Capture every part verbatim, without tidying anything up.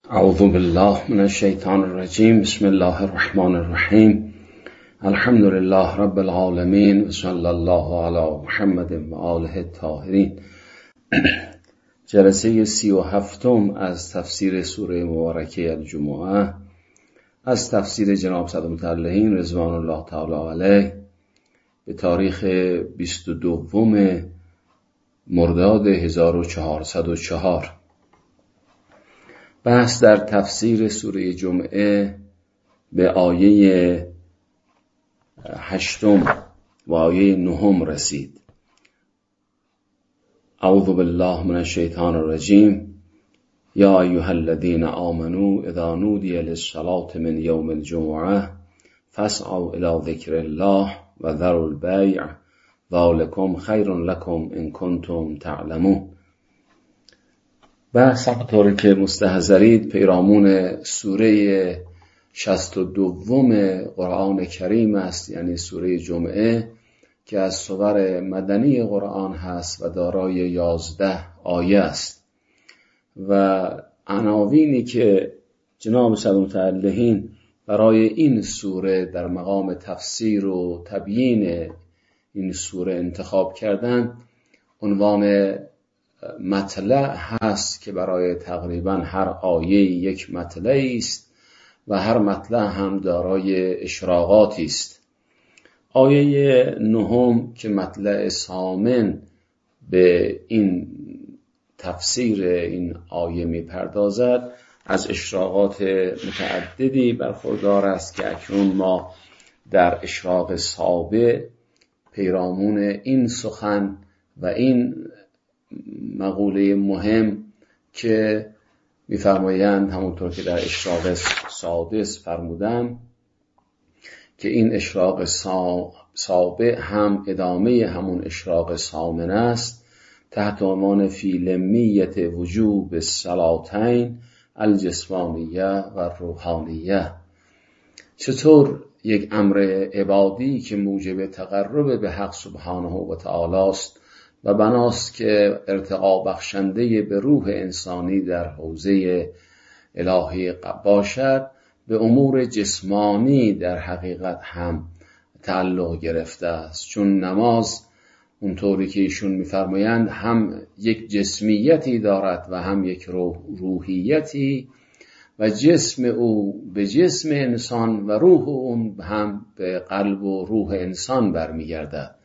اعوذ بالله من الشیطان الرجیم. بسم الله الرحمن الرحیم. الحمد لله رب العالمین و صلی الله علی محمد و آله الطاهرین. جلسه سی و هفتم از تفسیر سوره مبارکه الجمعه از تفسیر جناب صدر متعلقین رضوان الله تعالی علیه به تاریخ بیست و دوم مرداد هزار و چهارصد و چهار. بحث در تفسیر سوره جمعه به آیه هشتم و آیه نهم رسید. اعوذ بالله من الشیطان الرجیم. یا ایها الذین آمنوا اذا نودی للصلاة من یوم الجمعه فاسعوا الی ذکر الله و ذروا البیع ذلکم خیر لکم ان کنتم تعلمون. بحث همونطور که مستحضرید پیرامون سوره شصت و دوم قرآن کریم است، یعنی سوره جمعه که از سور مدنی قرآن هست و دارای یازده آیه است و عناوینی که جناب صدر متعلقین برای این سوره در مقام تفسیر و تبیین این سوره انتخاب کردن عنوان مطلع هست که برای تقریبا هر آیه یک مطلعی است و هر مطلع هم دارای اشراقاتی است. آیه نهم که مطلع ثامن به این تفسیر این آیه می پردازد از اشراقات متعددی برخوردار است که اکنون ما در اشراق سابع پیرامون این سخن و این مقوله مهم که می‌فرمایند همونطور که در اشراق سادس فرمودم که این اشراق سابع هم ادامه همون اشراق ثامن است تحت عنوان فی لمیت وجوب الصلاتین الجسمانیه و روحانیه. چطور یک امر عبادی که موجب تقرب به حق سبحانه و تعالی است و بناست که ارتقا بخشنده به روح انسانی در حوزه الهی باشد، به امور جسمانی در حقیقت هم تعلق گرفته است. چون نماز اونطوری که ایشون می‌فرمایند هم یک جسمیتی دارد و هم یک روح روحیتی و جسم او به جسم انسان و روح اون هم به قلب و روح انسان برمیگردد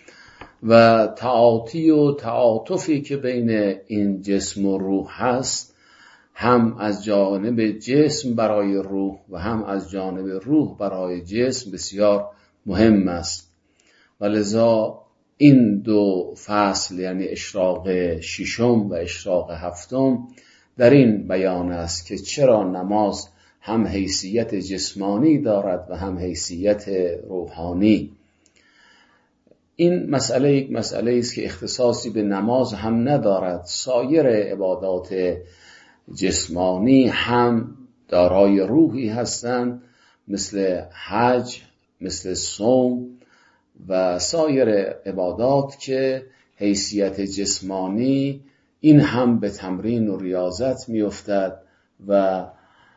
و تعاطی و تعاطفی که بین این جسم و روح هست هم از جانب جسم برای روح و هم از جانب روح برای جسم بسیار مهم است و لذا این دو فصل یعنی اشراق ششم و اشراق هفتم در این بیان است که چرا نماز هم حیثیت جسمانی دارد و هم حیثیت روحانی. این مسئله یک مسئله است که اختصاصی به نماز هم ندارد. سایر عبادات جسمانی هم دارای روحی هستند، مثل حج، مثل صوم و سایر عبادات که حیثیت جسمانی این هم به تمرین و ریاضت میافتد و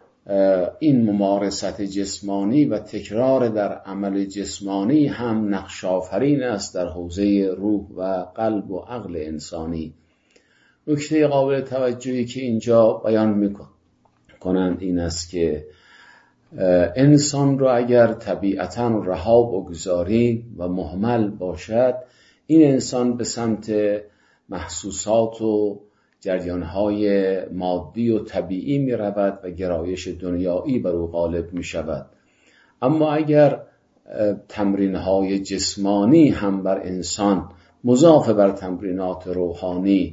این ممارست جسمانی و تکرار در عمل جسمانی هم نقش آفرین است در حوزه روح و قلب و عقل انسانی. نکته قابل توجهی که اینجا بیان میکنند این است که انسان رو اگر طبیعتاً رها بگذاری و مهمل باشد، این انسان به سمت محسوسات و جریانهای مادی و طبیعی می رود و گرایش دنیایی بر او غالب می شود. اما اگر تمرینهای جسمانی هم بر انسان مضاف بر تمرینات روحانی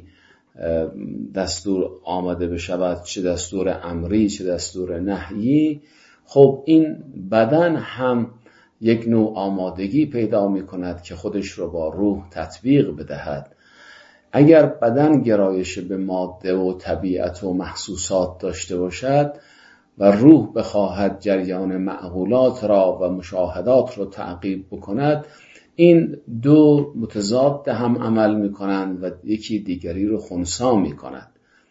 دستور آمده بشود، چه دستور امری چه دستور نهیی، خب این بدن هم یک نوع آمادگی پیدا می کند که خودش رو با روح تطبیق بدهد. اگر بدن گرایش به ماده و طبیعت و محسوسات داشته باشد و روح بخواهد جریان معقولات را و مشاهدات را تعقیب بکند، این دو متضاد هم عمل می کنند و یکی دیگری رو خنثی می کند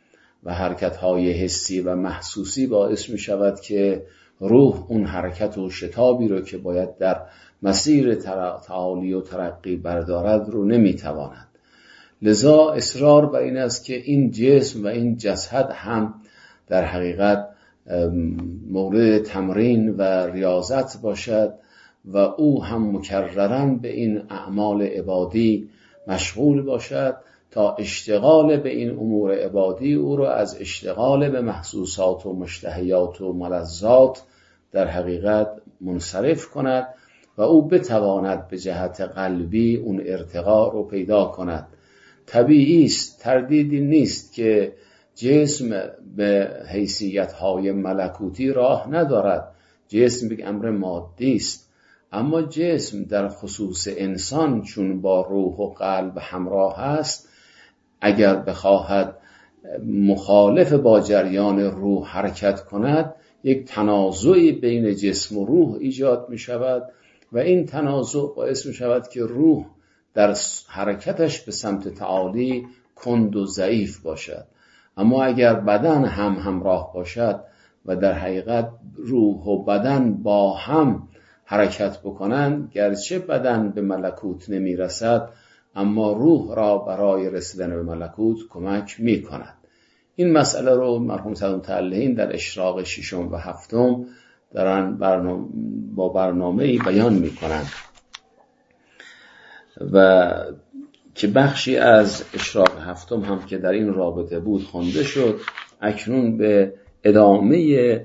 و حرکت‌های حسی و محسوسی باعث می شود که روح اون حرکت و شتابی رو که باید در مسیر تعالی و ترقی بردارد رو نمیتواند. لذا اصرار بر این است که این جسم و این جسد هم در حقیقت مورد تمرین و ریاضت باشد و او هم مکرراً به این اعمال عبادی مشغول باشد تا اشتغال به این امور عبادی او را از اشتغال به محسوسات و مشتهیات و ملذات در حقیقت منصرف کند و او بتواند به جهت قلبی اون ارتقا رو پیدا کند. طبیعی است، تردیدی نیست که جسم به حیثیت‌های ملکوتی راه ندارد. جسم یک امر مادی است، اما جسم در خصوص انسان چون با روح و قلب همراه است، اگر بخواهد مخالف با جریان روح حرکت کند، یک تنازعی بین جسم و روح ایجاد می شود و این تنازع باعث می شود که روح در حرکتش به سمت تعالی کند و ضعیف باشد. اما اگر بدن هم همراه باشد و در حقیقت روح و بدن با هم حرکت بکنند، گرچه بدن به ملکوت نمی رسد اما روح را برای رسیدن به ملکوت کمک می کند. این مسئله رو مرحوم سید متعلقین در اشراق ششم و هفتم دارن برنامه با برنامه‌ای بیان می کنند و که بخشی از اشراق هفتم هم که در این رابطه بود خوانده شد. اکنون به ادامه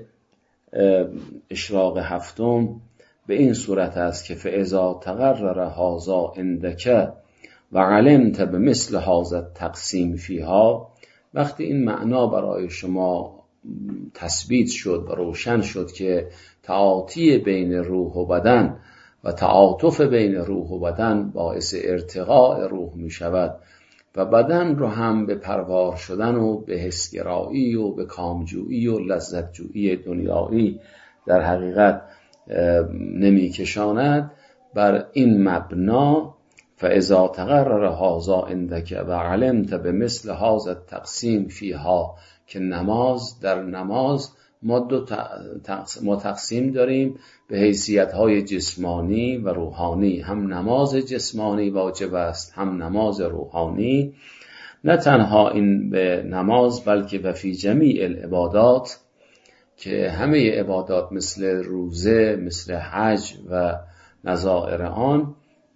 اشراق هفتم به این صورت است که فاذا تقرر هذا عندک و علمت بمثل هذا التقسیم فیها، وقتی این معنا برای شما تثبیت شد و روشن شد که تعاطی بین روح و بدن و تعاطف بین روح و بدن باعث ارتقاء روح می شود و بدن رو هم به پروار شدن و به حسگرایی و به کامجویی و لذتجویی دنیایی در حقیقت نمی کشاند، بر این مبنا فاذا تقرر هذا عندک و علمت بمثل هذا التقسیم فیها، که نماز در نماز ما دو ما تقسیم داریم به حیثیت‌های جسمانی و روحانی. هم نماز جسمانی واجب است، هم نماز روحانی. نه تنها این به نماز بلکه و فی جمیع العبادات، که همه عبادات مثل روزه، مثل حج و نظائر آن.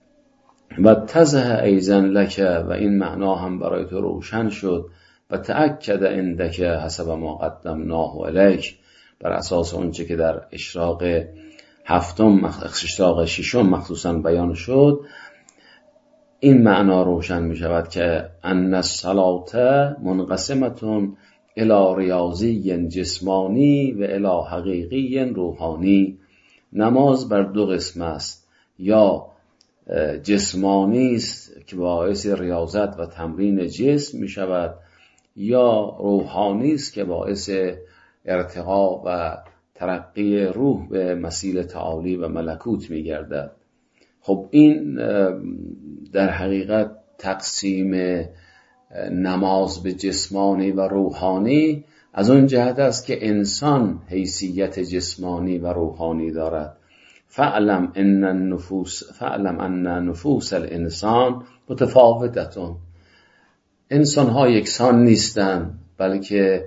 و تزه ایزن لک، و این معنا هم برای تو روشن شد و تأکد عندک حسب ما قدمناه الیک، بر اساس اونچه که در اشراق هفتم اشراق ششم مخصوصا بیان شد. این معنا روشن می شود که ان الصلاة منقسمتون الی ریاضی جسمانی و الی حقیقی روحانی. نماز بر دو قسم است، یا جسمانی است که باعث ریاضت و تمرین جسم می شود، یا روحانی است که باعث ارتقا و ترقی روح به مسیل تعالی و ملکوت می گردد. خب این در حقیقت تقسیم نماز به جسمانی و روحانی از اون جهت است که انسان حیثیت جسمانی و روحانی دارد. فعلم ان النفوس فعلم ان نفوس الانسان متفاوتتون. انسان ها یکسان نیستند، بلکه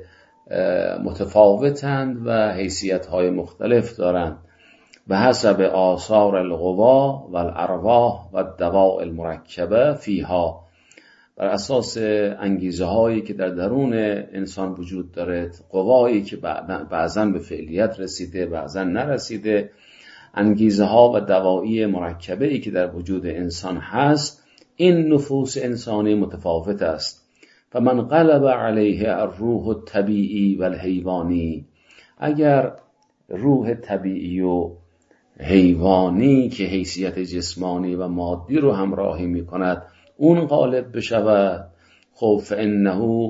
متفاوتند و حیثیت های مختلف دارند به حسب آثار القوا و الارواح و الدواء المرکبه فیها، بر اساس انگیزه هایی که در درون انسان وجود دارد، قوایی که بعضا به فعلیت رسیده بعضا نرسیده، انگیزه ها و دوایی مرکبه ای که در وجود انسان هست. این نفوس انسانی متفاوت است. فمن غلب علیه الروح الطبیعی و الحیوانی، اگر روح طبیعی و حیوانی که حیثیت جسمانی و مادی رو همراهی می کند اون غالب بشود، خب فانه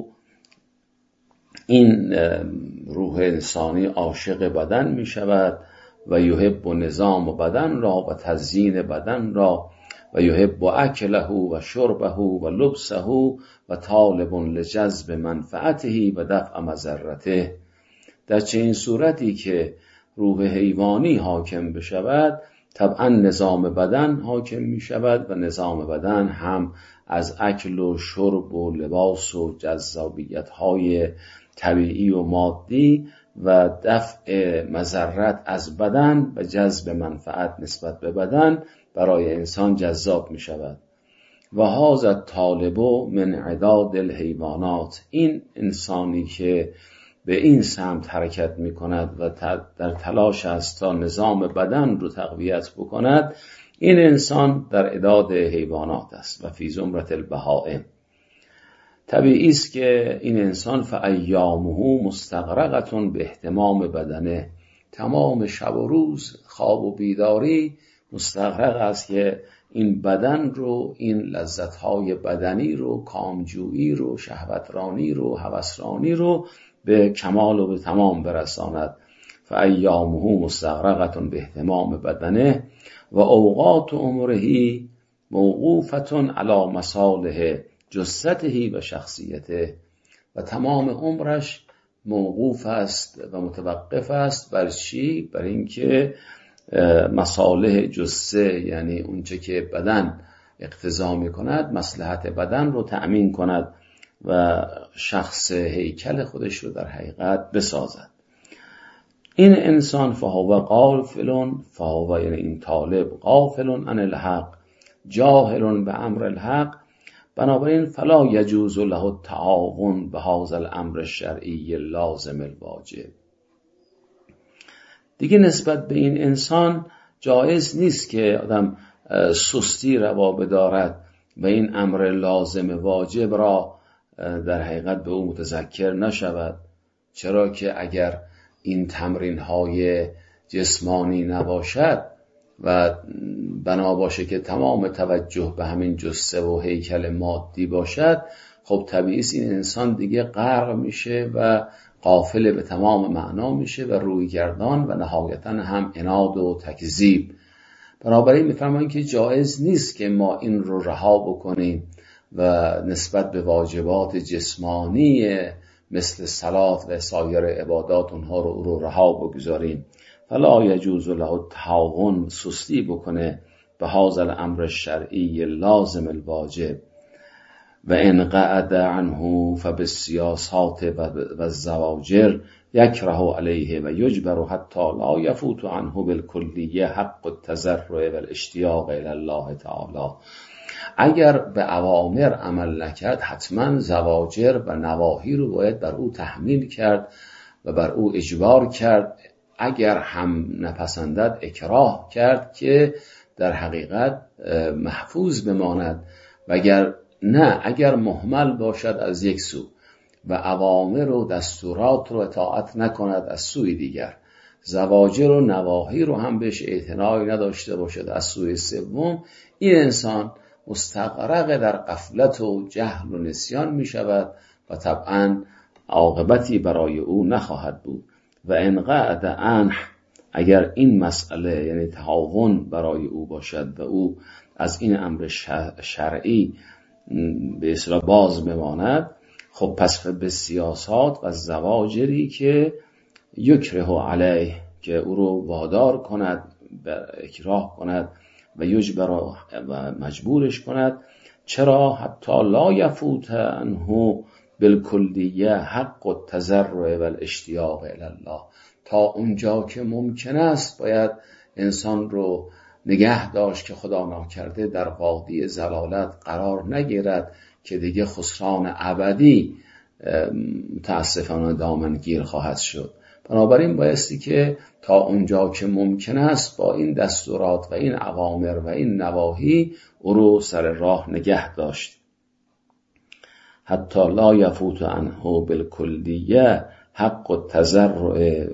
این روح انسانی عاشق بدن می شود و یحب نظام بدن را و تزیین بدن را و یحب اکله و شربه و لبسه و طالب لجذب منفعته و دفع مضرته. در چنین صورتی که روح حیوانی حاکم بشود، طبعا نظام بدن حاکم می شود و نظام بدن هم از اکل و شرب و لباس و جذابیت های طبیعی و مادی و دفع مضرت از بدن و جذب منفعت نسبت به بدن برای انسان جذاب می شود. و هذا الطالب من عداد الحیوانات، این انسانی که به این سمت حرکت می کند و در تلاش است تا نظام بدن رو تقویت بکند، این انسان در عداد حیوانات است و فی زمرة البهائم. طبیعی است که این انسان فایامه مستغرقه به اهتمام بدنه، تمام شب و روز خواب و بیداری مستغرق است که این بدن رو، این لذت‌های بدنی رو، کامجویی رو، شهوترانی رو، هوسرانی رو به کمال و به تمام برساند. فایامه مستغرقه به اهتمام بدنه و اوقات عمره موقوفه علی مصالح جثته و شخصیته، و تمام عمرش موقوف است و متوقف است بر چی؟ بر اینکه مصالح جثه، یعنی اونچه که بدن اقتضا می کند، مصلحت بدن رو تأمین کند و شخص هیکل خودش رو در حقیقت بسازد. این انسان فهو غافل، فهو یعنی این طالب غافل عن الحق جاهل به امر الحق، بنابراین فلا یجوز له التعاون به هذا الامر الشرعی لازم الواجب. دیگه نسبت به این انسان جایز نیست که آدم سستی روا بدارد و این امر لازم واجب را در حقیقت به او متذکر نشود. چرا که اگر این تمرین های جسمانی نباشد و بنا باشه که تمام توجه به همین جثه و هیکل مادی باشد، خب طبیعی است این انسان دیگه غرق میشه و غافل به تمام معنا میشه و روی گردان و نهایتاً هم عناد و تکذیب. بنابراین میفرمایند که جایز نیست که ما این رو رها بکنیم و نسبت به واجبات جسمانی مثل صلات و سایر عبادات اونها رو رو رها بگذاریم. فلا یجوز له التهاون، سستی بکنه به هذا الامر الشرعی لازم الواجب. و ان قعد عنه فبالسیاسات و الزواجر یکره علیه و یجبر حتی لا یفوت عنه بالکلیه حق التضرع و الاشتیاق الی الله تعالی. اگر به اوامر عمل نکرد، حتما زواجر و نواهی رو باید بر او تحمیل کرد و بر او اجبار کرد. اگر هم نپسندد اکراه کرد که در حقیقت محفوظ بماند، و اگر نه، اگر مهمل باشد از یک سو و اوامر و دستورات رو اطاعت نکند از سوی دیگر، زواجر و نواهی رو هم بهش اعتنایی نداشته باشد از سوی سوم، این انسان مستغرق در غفلت و جهل و نسیان می شود و طبعا عاقبتی برای او نخواهد بود. و ان قعد عنه، اگر این مسئله یعنی تعاون برای او باشد و او از این امر شرعی به اصطلاح باز بماند، خب پس به سیاسات و زواجری که یکره علیه، که او رو وادار کند، اکراه کند و یجبر و مجبورش کند. چرا؟ حتی لا یفوت عنه بالکلیه حق التضرع و الاشتیاق الی الله، تا اونجا که ممکن است باید انسان رو نگه داشت که خدا ناکرده در وادی ضلالت قرار نگیرد که دیگه خسران ابدی متاسفانه دامنگیر خواهد شد. بنابراین بایستی که تا اونجا که ممکن است با این دستورات و این اوامر و این نواهی او رو سر راه نگه داشت. حتی لا یفوت عنه بالکلیه حق التضرع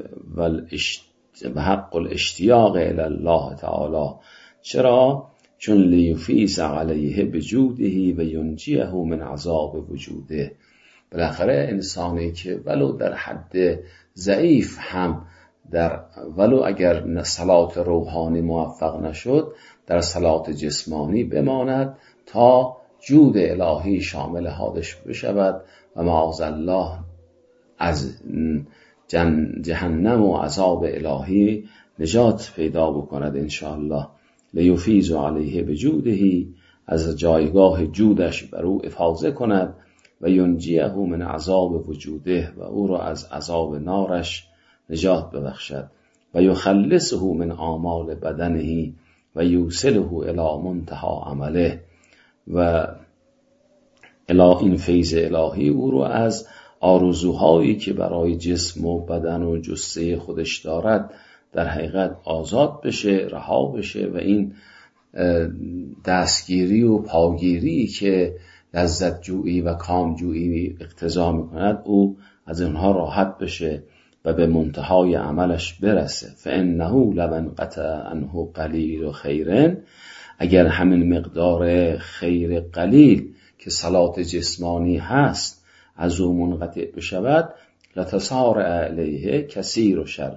و حق الاشتیاق الی الله تعالی. چرا؟ چون لیفیض علیه بجوده و ینجیه من عذاب وجوده. بالاخره انسانی که ولو در حد ضعیف هم در ولو اگر صلات روحانی موفق نشد در صلات جسمانی بماند تا جود الهی شامل حالش بشود و معاذالله از جهنم و عذاب الهی نجات پیدا بکند انشاءالله. لیفیض علیه بجوده، از جایگاه جودش بر او افاضه کند و ینجیه من عذاب وجوده، و او را از عذاب نارش نجات ببخشد و یخلصه من آمال بدنه و یوصله الی منتهی عمله، و الی این فیض الهی او رو از آرزوهایی که برای جسم و بدن و جثه خودش دارد در حقیقت آزاد بشه، رها بشه و این دستگیری و پاگیری که لذت جویی و کام جویی اقتضا میکند او از اونها راحت بشه و به منتهای عملش برسه. فانه لو انقطع عنه قلیل خیر، اگر همین مقدار خیر قلیل که صلات جسمانی هست از او منقطع بشود، لتسارع علیه کثیر و شر،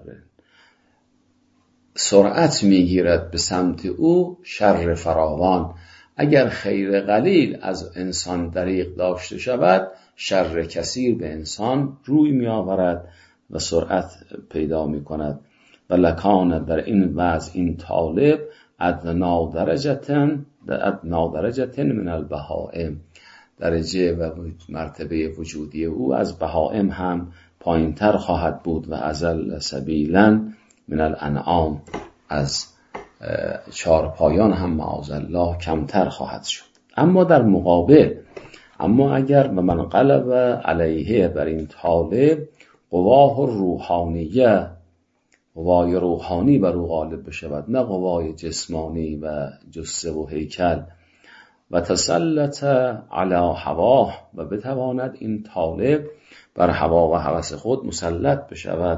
سرعت میگیرد به سمت او شر فراوان. اگر خیر قلیل از انسان دریغ داشته شود، شر کثیر به انسان روی می آورد و سرعت پیدا می کند. و لکان در این وضع این طالب ادنا درجتن ادنا درجتن من البهائم، درجه و مرتبه وجودی او از بهائم هم پایین تر خواهد بود و ازل سبیلا من الانعام، از چارپایان هم معاذالله کمتر خواهد شد. اما در مقابل، اما اگر من قلب علیه بر این طالب قواه روحانیه، قوای روحانی بر او غالب بشود نه قوای جسمانی و جسه و هیکل، و تسلط علی هواه، و بتواند این طالب بر هوا و هوس خود مسلط بشود.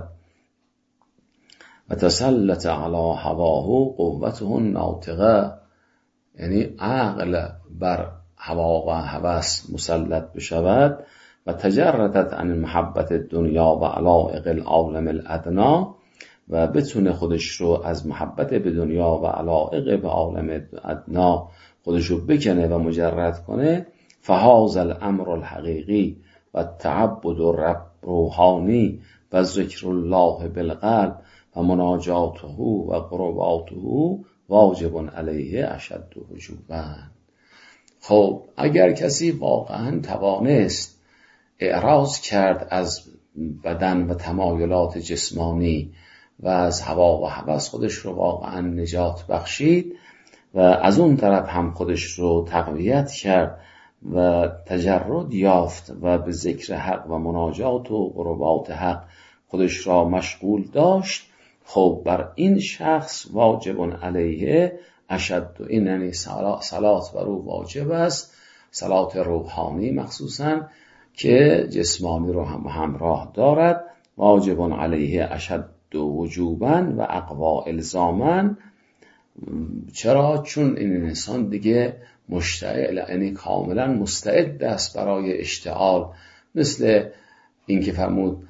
و تسلط علی هواه قوته الناطقه، یعنی عقل بر هوا و هوس مسلط بشود. و تجردت عن محبت دنیا و علائق العالم الادنا، و بتونه خودش رو از محبت به دنیا و علائق به عالم ادنا خودش رو بکنه و مجرد کنه. فهذا الامر الحقیقی و تعبد رب روحانی و ذکر الله بالقلب و مناجاته و قرباته واجب علیه اشد وجوبا. خب اگر کسی واقعا توانست اعراض کرد از بدن و تمایلات جسمانی و از هوا و هوس خودش رو واقعا نجات بخشید و از اون طرف هم خودش رو تقویت کرد و تجرد یافت و به ذکر حق و مناجات و قربات حق خودش را مشغول داشت، خب بر این شخص واجب علیه اشد، این یعنی صلات بر او واجب است، صلات روحانی مخصوصا که جسمانی رو هم همراه دارد، واجب علیه اشد وجوبا و اقوا الزاما. چرا؟ چون این انسان دیگه مشتعل، یعنی کاملا مستعد است برای اشتعال، مثل این که فرمود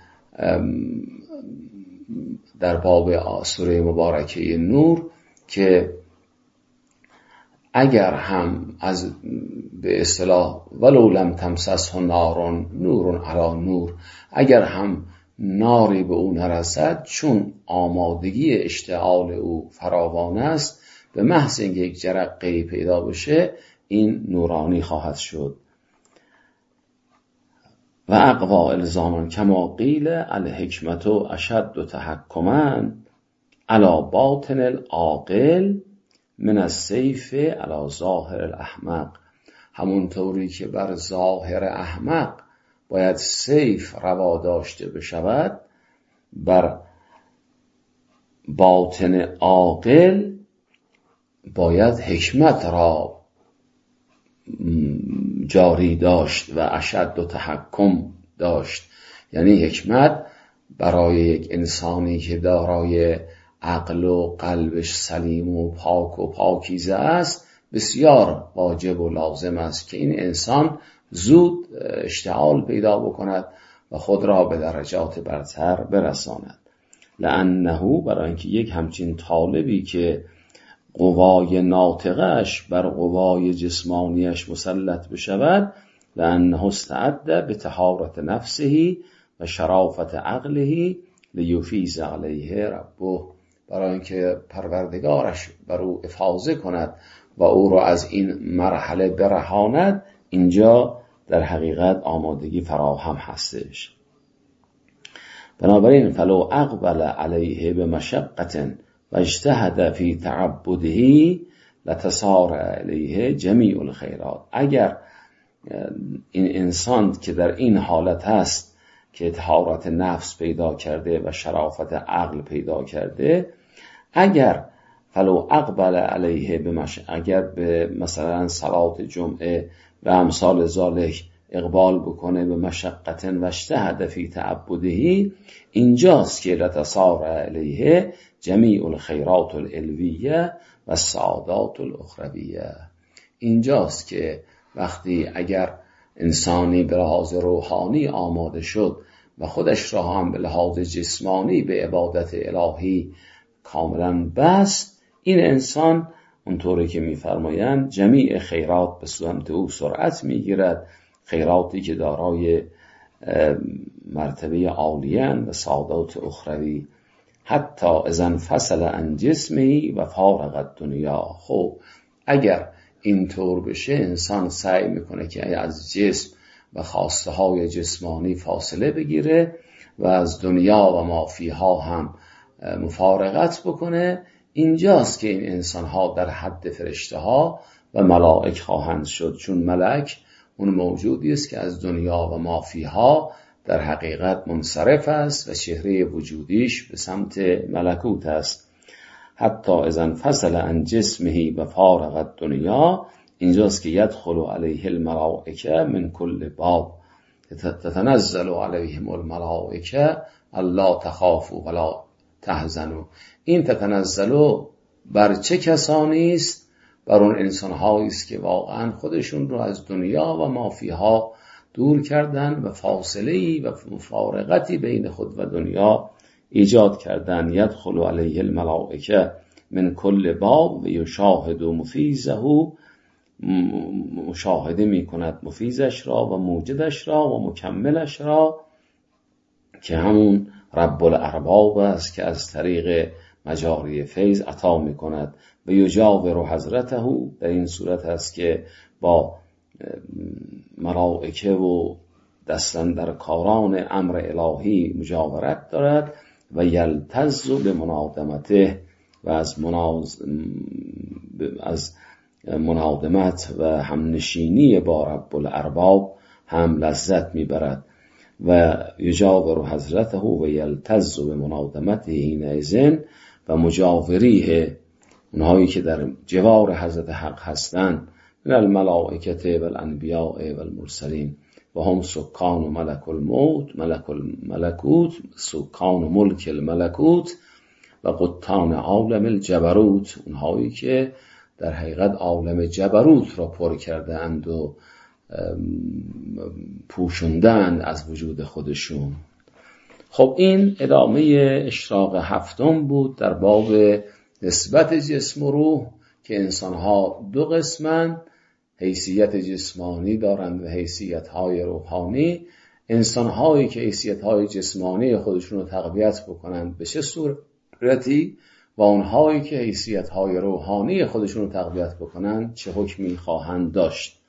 در باب سوره مبارکه نور که اگر هم از به اصطلاح ولو لم تمسسه نار نور علی نور، اگر هم ناری به او نرسد، چون آمادگی اشتعال او فراوان است، به محض اینکه یک جرقه‌ای پیدا بشه این نورانی خواهد شد. و اقوا الزاما کما قیل الحکمت اشد تحکما علی باطن العاقل من السیف علی ظاهر الاحمق، همون طوری که بر ظاهر احمق باید سیف روا داشته بشود، بر باطن عاقل باید حکمت را جاری داشت و اشد و تحکم داشت. یعنی حکمت برای یک انسانی که دارای عقل و قلبش سلیم و پاک و پاکیزه است بسیار واجب و لازم است که این انسان زود اشتعال پیدا بکند و خود را به درجات برتر برساند. لانه برای اینکه یک همچین طالبی که قوای ناطقش بر قوای جسمانیش مسلط بشود، لانه استعد به طهارت نفسه و شرافت عقله لیفیض علیه ربه، برای اینکه پروردگارش بر او افاضه کند و او را از این مرحله برهاند. اینجا در حقیقت آمادگی فراهم هستش. بنابراین فلو اقبل علیه بمشقة و اجتهد فی تعبده لتصار علیه جمیع الخیرات. اگر این انسان که در این حالت هست که طهارت نفس پیدا کرده و شرافت عقل پیدا کرده، اگر فلو اقبل علیه بمش اگر به مثلا صلات جمعه و امثال ذالک اقبال بکنه به مشقت و اجتهد فی تعبده، اینجاست که لتصار علیه جمیع الخیرات العلویه و السعادات الاخرویه. اینجاست که وقتی اگر انسانی به لحاظ روحانی آماده شد و خودش را هم به لحاظ جسمانی به عبادت الهی کاملا بست، این انسان اونطوری که می‌فرمایند جمیع خیرات به سمت او سرعت می‌گیرد، خیراتی که دارای مرتبه عالیه و سعادات اخروی، حتی اذا انفصل عن جسمه و فارق الدنیا. خب اگر اینطور بشه، انسان سعی میکنه که از جسم و خواسته های جسمانی فاصله بگیره و از دنیا و ما فیها هم مفارقت بکنه. اینجاست که این انسان ها در حد فرشته ها و ملائک خواهند شد، چون ملک اون موجودی است که از دنیا و ما فیها در حقیقت منصرف است و چهره وجودیش به سمت ملکوت است. حتی اذا انفصل عن جسمه و فارق الدنیا، اینجاست که یدخل علیه الملائکه من کل باب تتنزل علیهم الملائکه الا تخافوا ولا تحزنوا. این تتنزل بر چه کسانی است؟ بر اون انسان هایی است که واقعا خودشون رو از دنیا و ما فیها دور کردن و فاصله‌ای و مفارقتی بین خود و دنیا ایجاد کردن. یدخل علیه الملائکه من کل باب و یشاهد مفیزه، مشاهده می کند مفیزش را و موجدش را و مکملش را که همون رب الارباب است که از طریق مجاری فیض عطا می کند. و یجاور حضرته، در این صورت است که با ملائکه و دستن در کاران امر الهی مجاورت دارد. و یلتز به منادمته، و از مناز... از منادمت و همنشینی با رب الارباب هم لذت میبرد. و یجاور حضرته و یلتز به منادمته حینئذ، و مجاوریه، اونهایی که در جوار حضرت حق هستند، من الملائکه و الانبیاء و المرسلین و هم سکان و ملک الموت ملک الملکوت سکان و ملک الملکوت و قطان عالم الجبروت، اونهایی که در حقیقت عالم جبروت را پر کرده اند و پوشوندند از وجود خودشون. خب این ادامه اشراق هفتم بود در باب نسبت جسم و روح، که انسانها دو قسمند، حیثیت جسمانی دارند و حیثیت‌های روحانی. انسان‌هایی که حیثیت‌های جسمانی خودشون رو تقویت بکنند به چه صورتی، و اونهایی که حیثیت‌های روحانی خودشون رو تقویت بکنند چه حکمی خواهند داشت.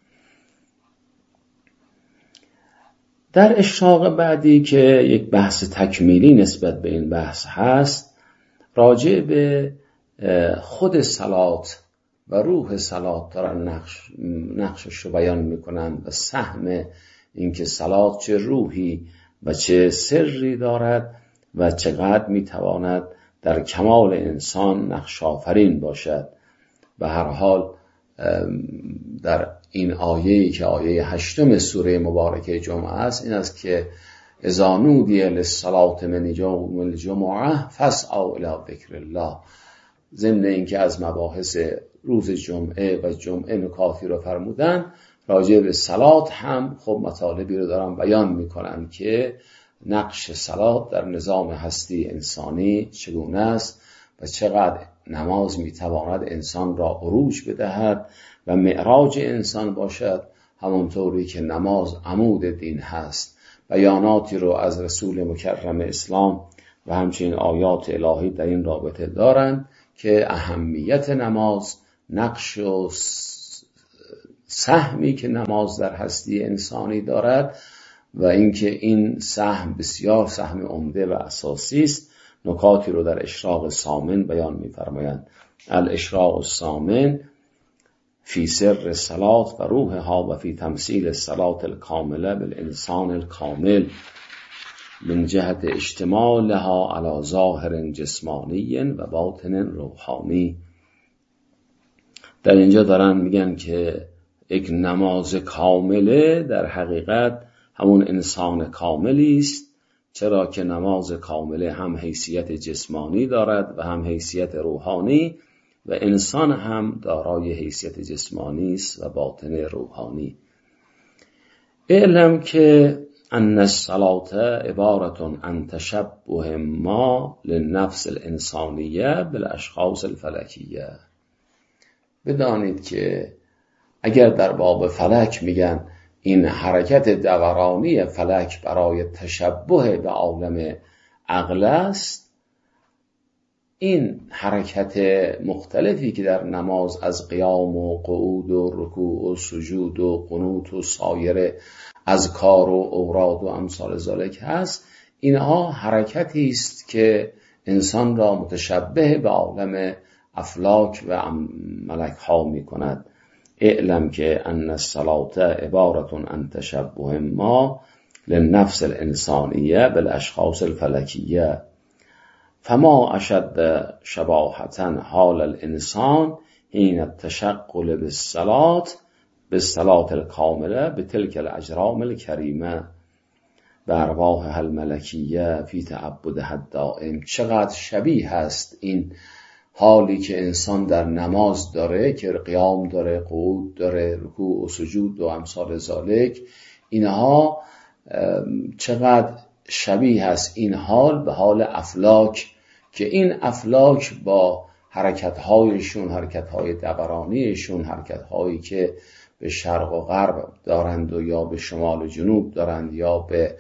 در اشراق بعدی که یک بحث تکمیلی نسبت به این بحث هست، راجع به خود صلات و روح صلات دارن نقش نقشش رو بیان میکنن و سهم اینکه صلات چه روحی و چه سری دارد و چقدر میتواند در کمال انسان نقش آفرین باشد. به هر حال در این آیه‌ای که آیه هشتم سوره مبارکه جمعه است، این است که اذا نودی للصلاة من یوم الجمعه فاسعوا الی ذکر الله. ضمن اینکه از مباحث روز جمعه و جمعه نکاتی رو فرمودن، راجع به صلات هم خب مطالبی رو دارن بیان میکنن که نقش صلات در نظام هستی انسانی چگونه است و چقدر نماز میتواند انسان را عروج بدهد و معراج انسان باشد، همونطوری که نماز عمود دین هست. بیاناتی رو از رسول مکرم اسلام و همچنین آیات الهی در این رابطه دارند که اهمیت نماز، نقش و سهمی که نماز در هستی انسانی دارد و اینکه این سهم بسیار سهم عمده و اساسی است. نکاتی رو در اشراق الثامن بیان می‌فرمایند. الاشراق الثامن فی سر الصلاة و روحها و فی تمثیل الصلاة الکامله بالانسان الکامل من جهت اشتمالها علی ظاهر جسمانی و باطن روحانی. در اینجا دارن میگن که یک نماز کامله در حقیقت همون انسان کاملی است، چرا که نماز کامله هم حیثیت جسمانی دارد و هم حیثیت روحانی و انسان هم دارای حیثیت جسمانی است و باطن روحانی. اعلم که ان الصلاة عبارة عن تشبه ما للنفس الانسانیه بالاشخاص الفلکیه. بدانید که اگر در باب فلک میگن این حرکت دورانی فلک برای تشبه به عالم عقل است، این حرکت مختلفی که در نماز از قیام و قعود و رکوع و سجود و قنوت و سایر اذکار و اوراد و امثال ذالک هست، اینها حرکتی است که انسان را متشبه به عالم افلاک و ملک ها می کند. اعلم که ان الصلاة عبارة عن تشبه ما للنفس الانسانیه بالاشخاص الفلکیه فما اشد شباهة حال الانسان حین التشغل بالصلاة بالصلاة الکامله بتلك الاجرام الکریمه بارواحها الملکیه فی تعبدها الدائم. چقدر شبیه هست این حالی که انسان در نماز داره که قیام داره، قعود داره، رکوع و سجود و امثال ذالک، اینها چقدر شبیه هست این حال به حال افلاک که این افلاک با حرکت‌هایشون، حرکت‌های دورانیشون، حرکت‌هایی که به شرق و غرب دارند و یا به شمال و جنوب دارند یا به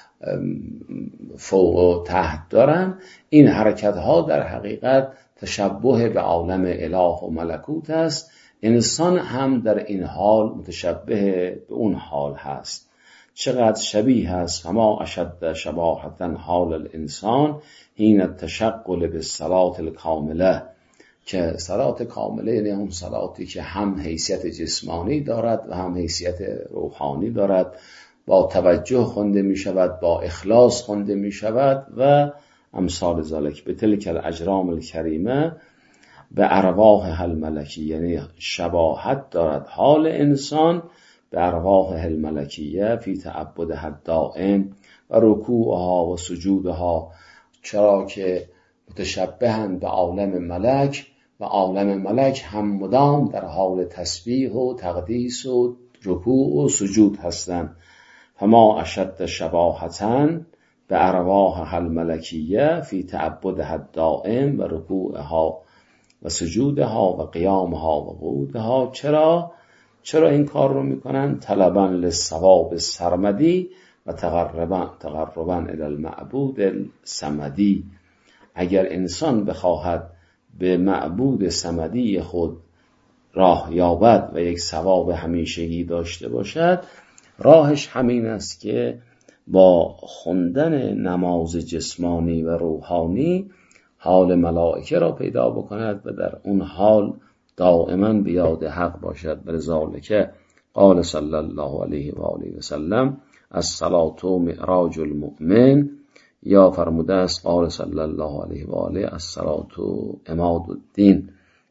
فوق و تحت دارند، این حرکت‌ها در حقیقت تشبه به عالم اله و ملکوت است. انسان هم در این حال متشبه به اون حال هست. چقدر شبیه هست. فما اشد شباهة حال الانسان حین التشغل بالصلاة الکامله، که صلات کامله یعنی اون صلاتی که هم حیثیت جسمانی دارد و هم حیثیت روحانی دارد، با توجه خونده می شود، با اخلاص خونده می شود و امثال ذالک. به تلک الاجرام الکریمه به ارواح الملکی، یعنی شباهت دارد حال انسان به ارواح الملکیه فی تعبدها الدائم و رکوعها و سجودها، چرا که متشبهند به عالم ملک و عالم ملک هم مدام در حال تسبیح و تقدیس و رکوع و سجود هستند. فما اشد شباهة به ارواح الملکیه فی تعبدها الدائم و رکوعها و سجودها و قیامها و قعودها. چرا؟ چرا این کار رو میکنن؟ طلبا للثواب السرمدی و تقربا تقربا الی المعبود الصمدی. اگر انسان بخواهد به معبود صمدی خود راه یابد و یک ثواب همیشگی داشته باشد، راهش همین است که با خوندن نماز جسمانی و روحانی حال ملائکه را پیدا بکند و در اون حال دائما به یاد حق باشد. ولذالک قال صلی الله علیه و آله و سلم الصلاة معراج المؤمن، یا فرموده است قال صلی الله علیه و آله الصلاة عماد الدین.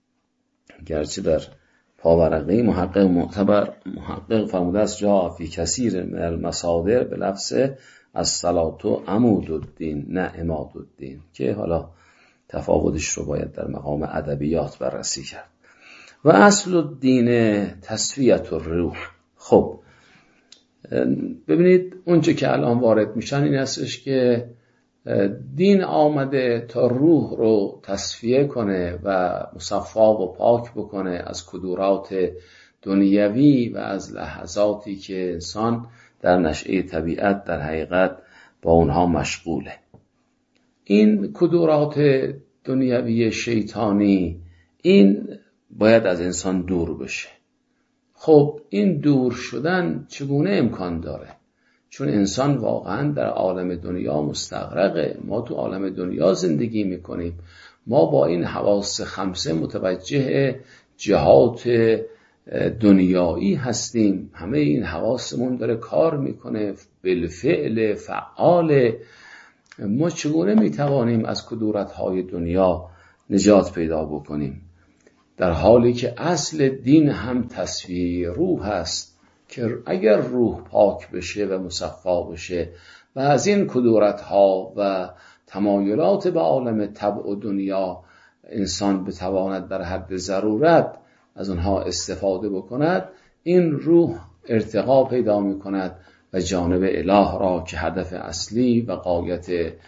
گرچه در پاورقی محقق معتبر محقق فرموده است جا فی کثیر من المصادر به لفظ الصلاة عمود الدین نه عماد الدین، که حالا تفاوتش رو باید در مقام ادبیات بررسی کرد. و اصل الدین تسویت الروح. خب ببینید اونچه که الان وارد میشن این هستش که دین آمده تا روح رو تصفیه کنه و مصفا و پاک بکنه از کدورات دنیوی و از لحظاتی که انسان در نشأه طبیعت در حقیقت با اونها مشغوله. این کدورات دنیوی شیطانی این باید از انسان دور بشه. خب این دور شدن چگونه امکان داره؟ چون انسان واقعا در عالم دنیا مستغرقه. ما تو عالم دنیا زندگی میکنیم. ما با این حواس خمسه متوجه جهات دنیایی هستیم. همه این حواسمون داره کار میکنه، بالفعل فعال. ما چگونه میتوانیم از کدورت‌های دنیا نجات پیدا بکنیم؟ در حالی که اصل دین هم تصفیه روح است که اگر روح پاک بشه و مصفا بشه و از این کدورت‌ها و تمایلات به عالم طبع و دنیا انسان بتواند در حد ضرورت از اونها استفاده بکند، این روح ارتقا پیدا می کند و جانب اله را که هدف اصلی و غایت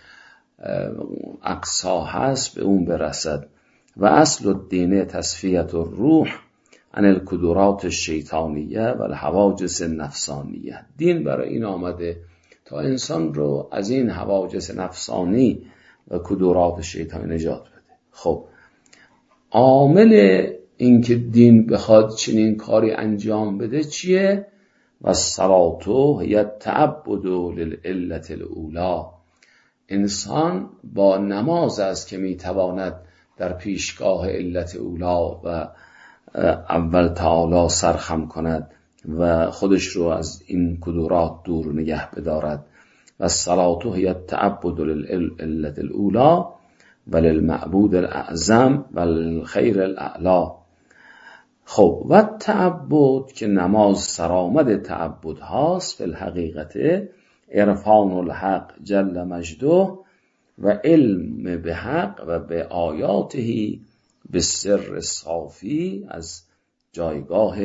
اقصا هست به اون برسد. و اصل الدین تصفیت الروح عن الکدورات الشیطانیه و الحواجس النفسانیه. دین برای این آمده تا انسان رو از این حواجس نفسانی و کدورات شیطانی نجات بده. خب عامل اینکه دین بخواد چنین کاری انجام بده چیه؟ و الصلاة هی التعبد للعلة الاولی. انسان با نماز است که میتواند در پیشگاه علت اولا و اول تعالی سرخم کند و خودش رو از این کدورات دور نگه بدارد. و الصلاة هی التعبد للعلة الاولی و للمعبود الاعظم و للخیر الاعلی. خب و تعبد که نماز سرآمد تعبد هاست، فی الحقیقت عرفان الحق جل مجده و علم به حق و به آیاته به سر صافی، از جایگاه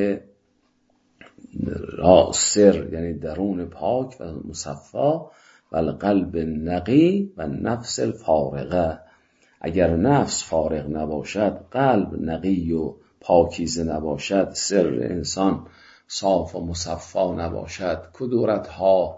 سر یعنی درون پاک و مصفا و القلب نقی و نفس الفارغه. اگر نفس فارغ نباشد، قلب نقی و پاکیزه نباشد، سر انسان صاف و مصفا نباشد، کدورت‌ها،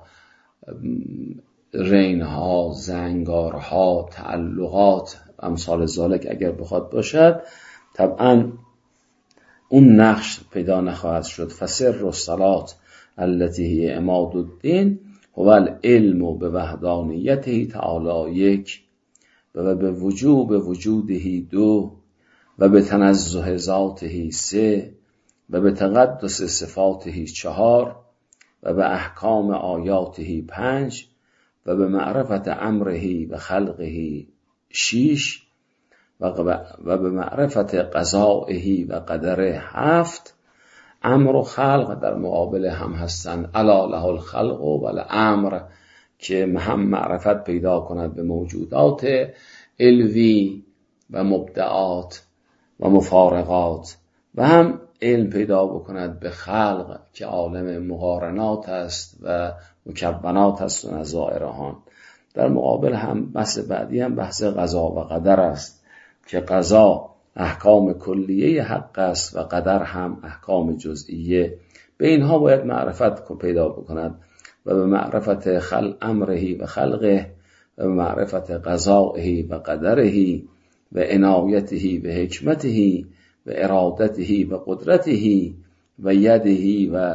رین‌ها، زنگارها، تعلقات امثال ذالک اگر بخواد باشد، طبعا اون نقش پیدا نخواهد شد. فسر الصلاة التي هی عماد الدین هو العلم به وحدانیته تعالی یک و به وجوب وجوده دو و به تنزه ذاته سه و به تقدس صفاته چهار و به احکام آیاته پنج و به معرفت امره و خلقه شیش و به معرفت قضائه و قدره هفت. امر و خلق در مقابل هم هستند. الا له الخلق و الامر که هم معرفت پیدا کند به موجودات علوی و مبدعات و مفارقات و هم علم پیدا بکند به خلق که عالم مقارنات است و مکونات است و نظائرهان. در مقابل هم بحث بعدی هم بحث قضا و قدر است که قضا احکام کلیه حق است و قدر هم احکام جزئیه. به اینها باید معرفت پیدا بکند و به معرفت خلق امره و خلقه و به معرفت قضائه و قدره و عنایته و حکمته و ارادته و قدرته و یده و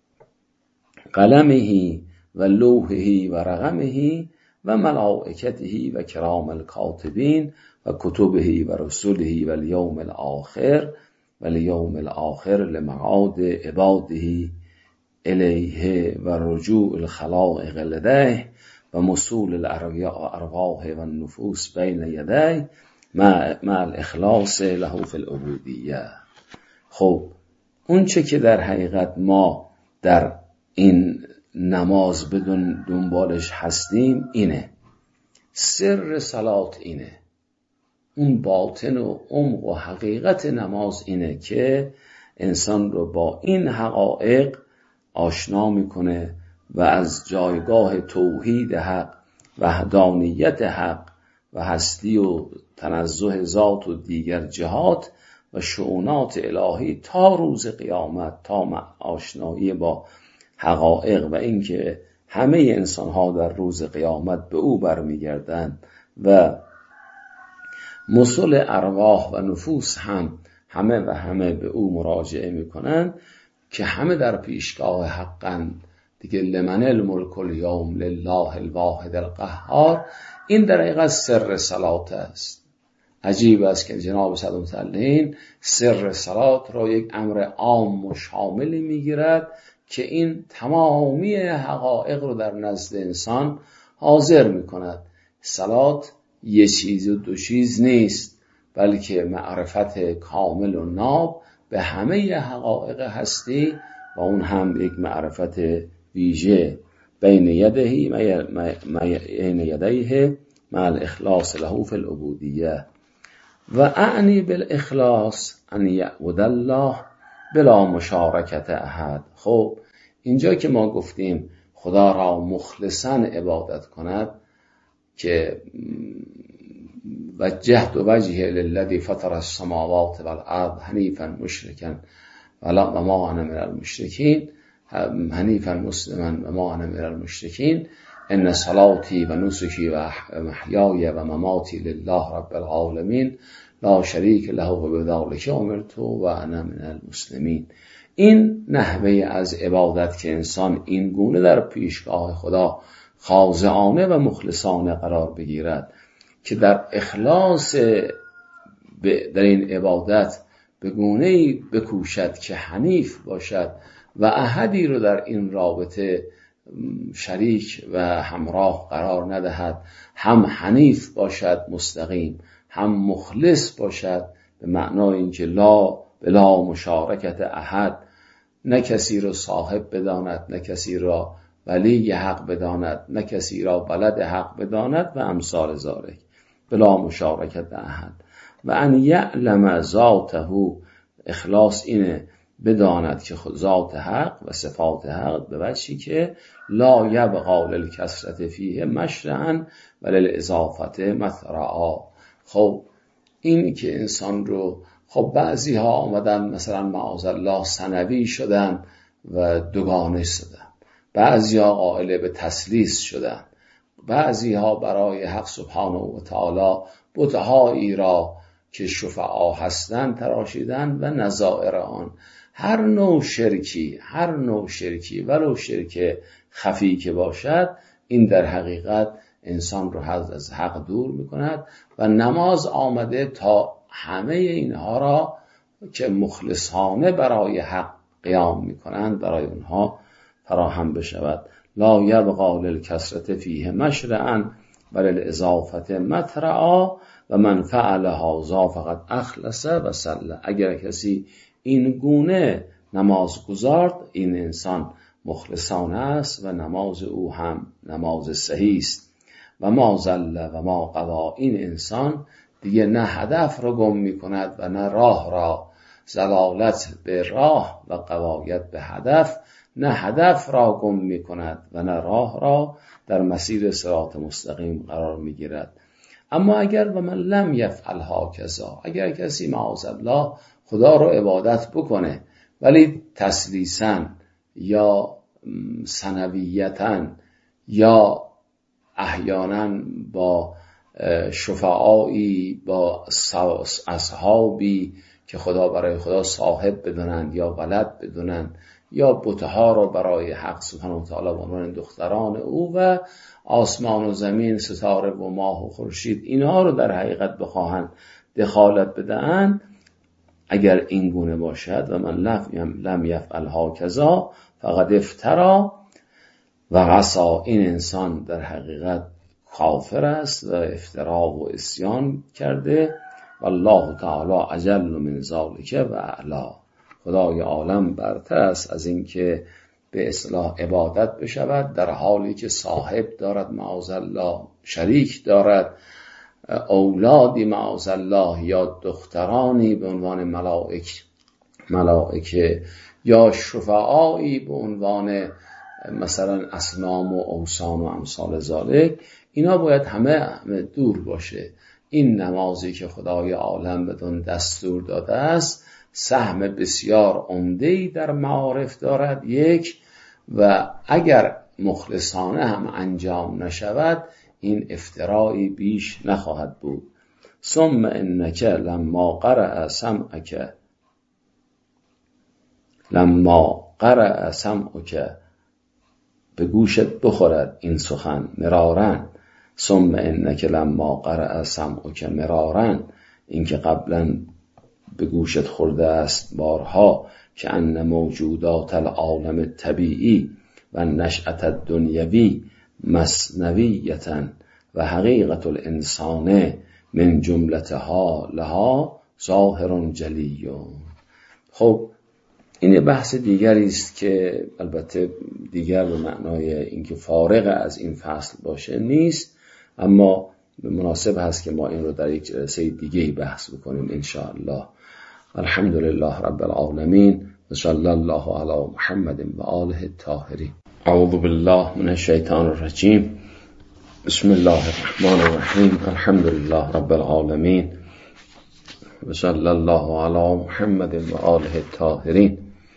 قلمه و لوحه و رقمه و ملائکته و کرام الکاتبین و کتبه و رسله و الیوم الاخر و الیوم الاخر لمعاد عباده الیه و رجوع الخلائق لدیه و مسول الارواح و النفوس بین یدیه مع الاخلاص له فی العبودیه. خب اون چه که در حقیقت ما در این نماز بدون دنبالش هستیم اینه، سر صلات اینه، اون باطن و عمق و حقیقت نماز اینه که انسان رو با این حقایق آشنا میکنه و از جایگاه توحید حق، وحدانیت حق و هستی و تنزه ذات و دیگر جهات و شؤونات الهی تا روز قیامت، تا آشنایی با حقایق و اینکه همه انسان‌ها در روز قیامت به او برمیگردند و مسل ارواح و نفوس هم همه و همه به او مراجعه میکنند که همه در پیشگاه حقند دیگه. لمن الملک الیوم لله الواحد القهار. این در حقیقت سر صلات است. عجیب است که جناب صدمتعلین سر صلات را یک امر عام و شاملی میگیرد که این تمامی حقایق رو در نزد انسان حاضر میکند. صلات یه چیز و دو چیز نیست، بلکه معرفت کامل و ناب به همه حقایق هستی و اون هم یک معرفت ویژه بین یدهی بین یدیه مع الاخلاص له فی العبودیه. و اعنی بالاخلاص ان یعبد الله بلا مشارکت احد. خب اینجا که ما گفتیم خدا را مخلصاً عبادت کند که وجهت وجهی للذی فطر السماوات والارض حنیفا مشرکا و ما انا من المشرکین، حنیفا مسلما و ما انا من المشرکین، ان صلاتی و نسکی و محیای و مماتی لله رب العالمین لا شریک له و بذلک امرت و انا من المسلمین. این نحوه از عبادت که انسان این گونه در پیشگاه خدا خاضعانه و مخلصانه قرار بگیرد که در اخلاص در این عبادت به گونه‌ای بکوشد که حنیف باشد و احدی رو در این رابطه شریک و همراه قرار ندهد، هم حنیف باشد مستقیم، هم مخلص باشد به معنای اینکه لا بلا مشارکت احد، نه کسی را صاحب بداند، نه کسی را ولی حق بداند، نه کسی را بلد حق بداند و امثال ذالک، بلا مشارکت احد. و ان یعلم ذاته، اخلاص اینه بداند که ذات حق و صفات حق به وجهی که لا یبقى للکثرة فیه مشرعا و للاضافت مطرعا. خب این که انسان رو، خب بعضی ها آمدن مثلا معاذ الله ثنوی شدن و دوگانه شدن، بعضی ها قائل به تثلیث شدن، بعضی ها برای حق سبحانه و تعالی بتهایی را که شفعا هستند تراشیدن و نظائر آن. هر نوع شرکی، هر نوع شرکی ولو شرک خفی که باشد، این در حقیقت انسان رو از حق دور میکند و نماز آمده تا همه اینها را که مخلصانه برای حق قیام میکنند برای اونها فراهم بشود. لا یبقى للکثرة فیه مشرعا و للاضافت مطرعا و من فعل هذا فقد اخلص و صلى. اگر کسی این گونه نماز گزارد، این انسان مخلصانه است و نماز او هم نماز صحیح است. و ما ضل و ما غوی، این انسان دیگه نه هدف را گم می کند و نه راه را، ضلالت به راه و غوایت به هدف، نه هدف را گم می کند و نه راه را در مسیر صراط مستقیم قرار می گیرد. اما اگر و من لم یفعل هکذا، اگر کسی معاذ الله خدا رو عبادت بکنه ولی تثلیثاً یا ثنویتاً یا احیانا با شفعایی، با اصحابی که خدا برای خدا صاحب بدونند یا ولد بدونند، یا بتها را برای حق سبحانه و تعالی به عنوان دختران او و آسمان و زمین، ستاره و ماه و خورشید، اینها رو در حقیقت بخواهند دخالت بدهند، اگر این گونه باشد و من لم یفعل هکذا فقد افترا و عصا، این انسان در حقیقت کافر است و افترا و عصیان کرده. والله تعالی اجل من ذلک و اعلا، خدای عالم برتر است از این که به اصطلاح عبادت بشود در حالی که صاحب دارد معاذ الله، شریک دارد، اولادی معاذ الله یا دخترانی به عنوان ملائک ملائکه یا شفعایی به عنوان مثلا اصنام و اوثان و امثال ذالک، اینا باید همه, همه دور باشه. این نمازی که خدای عالم بدون دستور داده است سهم بسیار عمده‌ای در معارف دارد یک، و اگر مخلصانه هم انجام نشود این افترائی بیش نخواهد بود. ثم انک لما قرأ سمعک لما قرأ سمعک به گوشت بخورد این سخن مرارن. ثم انک لما قرأ سمعک مرارن، این که قبلا به گوشت خورده است بارها، که ان موجودات العالم طبیعی و نشأت الدنیوی مثنویتا و حقیقت الانسان من جملتها لها ظاهر جلی. خب این بحث دیگری است که البته دیگر به معنای اینکه فارغ از این فصل باشه نیست، اما مناسب هست که ما این رو در یک جلسه دیگه بحث بکنیم ان شاء الله. الحمدلله رب العالمین و صلی الله علی محمد و آله الطاهرین. اعوذ بالله من الشیطان الرجیم. بسم الله الرحمن الرحیم. الحمدلله رب العالمین و صلی الله علی محمد و آله الطاهرین.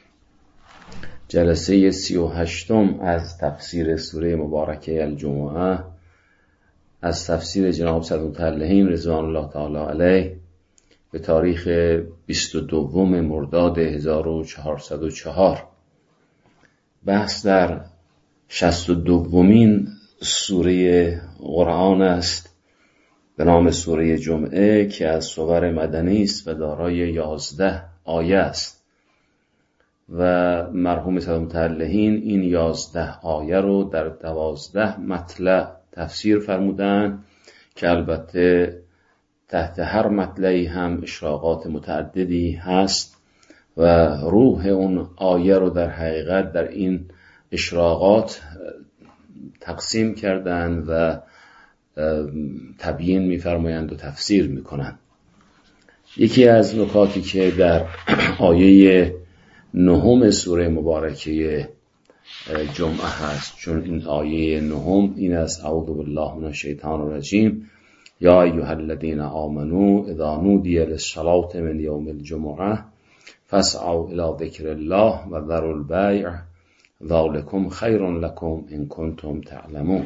جلسه سی و هشتم از تفسیر سوره مبارکه الجمعه، از تفسیر جناب صدرالمتعلهین رضوان الله تعالی علیه به تاریخ بیست و دوم مرداد هزار و چهارصد و چهار. بحث در شصت و دومین سوره قرآن است به نام سوره جمعه که از صور مدنی است و دارای یازده آیه است و مرحوم صدرالمتعلهین این یازده آیه رو در دوازده مطلع تفسیر فرمودن که البته تحت هر مطلعی هم اشراقات متعددی هست و روح اون آیه رو در حقیقت در این اشراقات تقسیم کردن و تبیین می‌فرمایند و تفسیر می‌کنند. یکی از نکاتی که در آیه نهم سوره مبارکه جمعه هست، چون این آیه نهم این است: اعوذ بالله من الشیطان الرجیم یا ایها الذین آمنوا اذا نودی للصلاة من یوم الجمعه فاسعوا الی ذکر الله و ذروا البیع ذلکم خیر لکم ان کنتم تعلمون.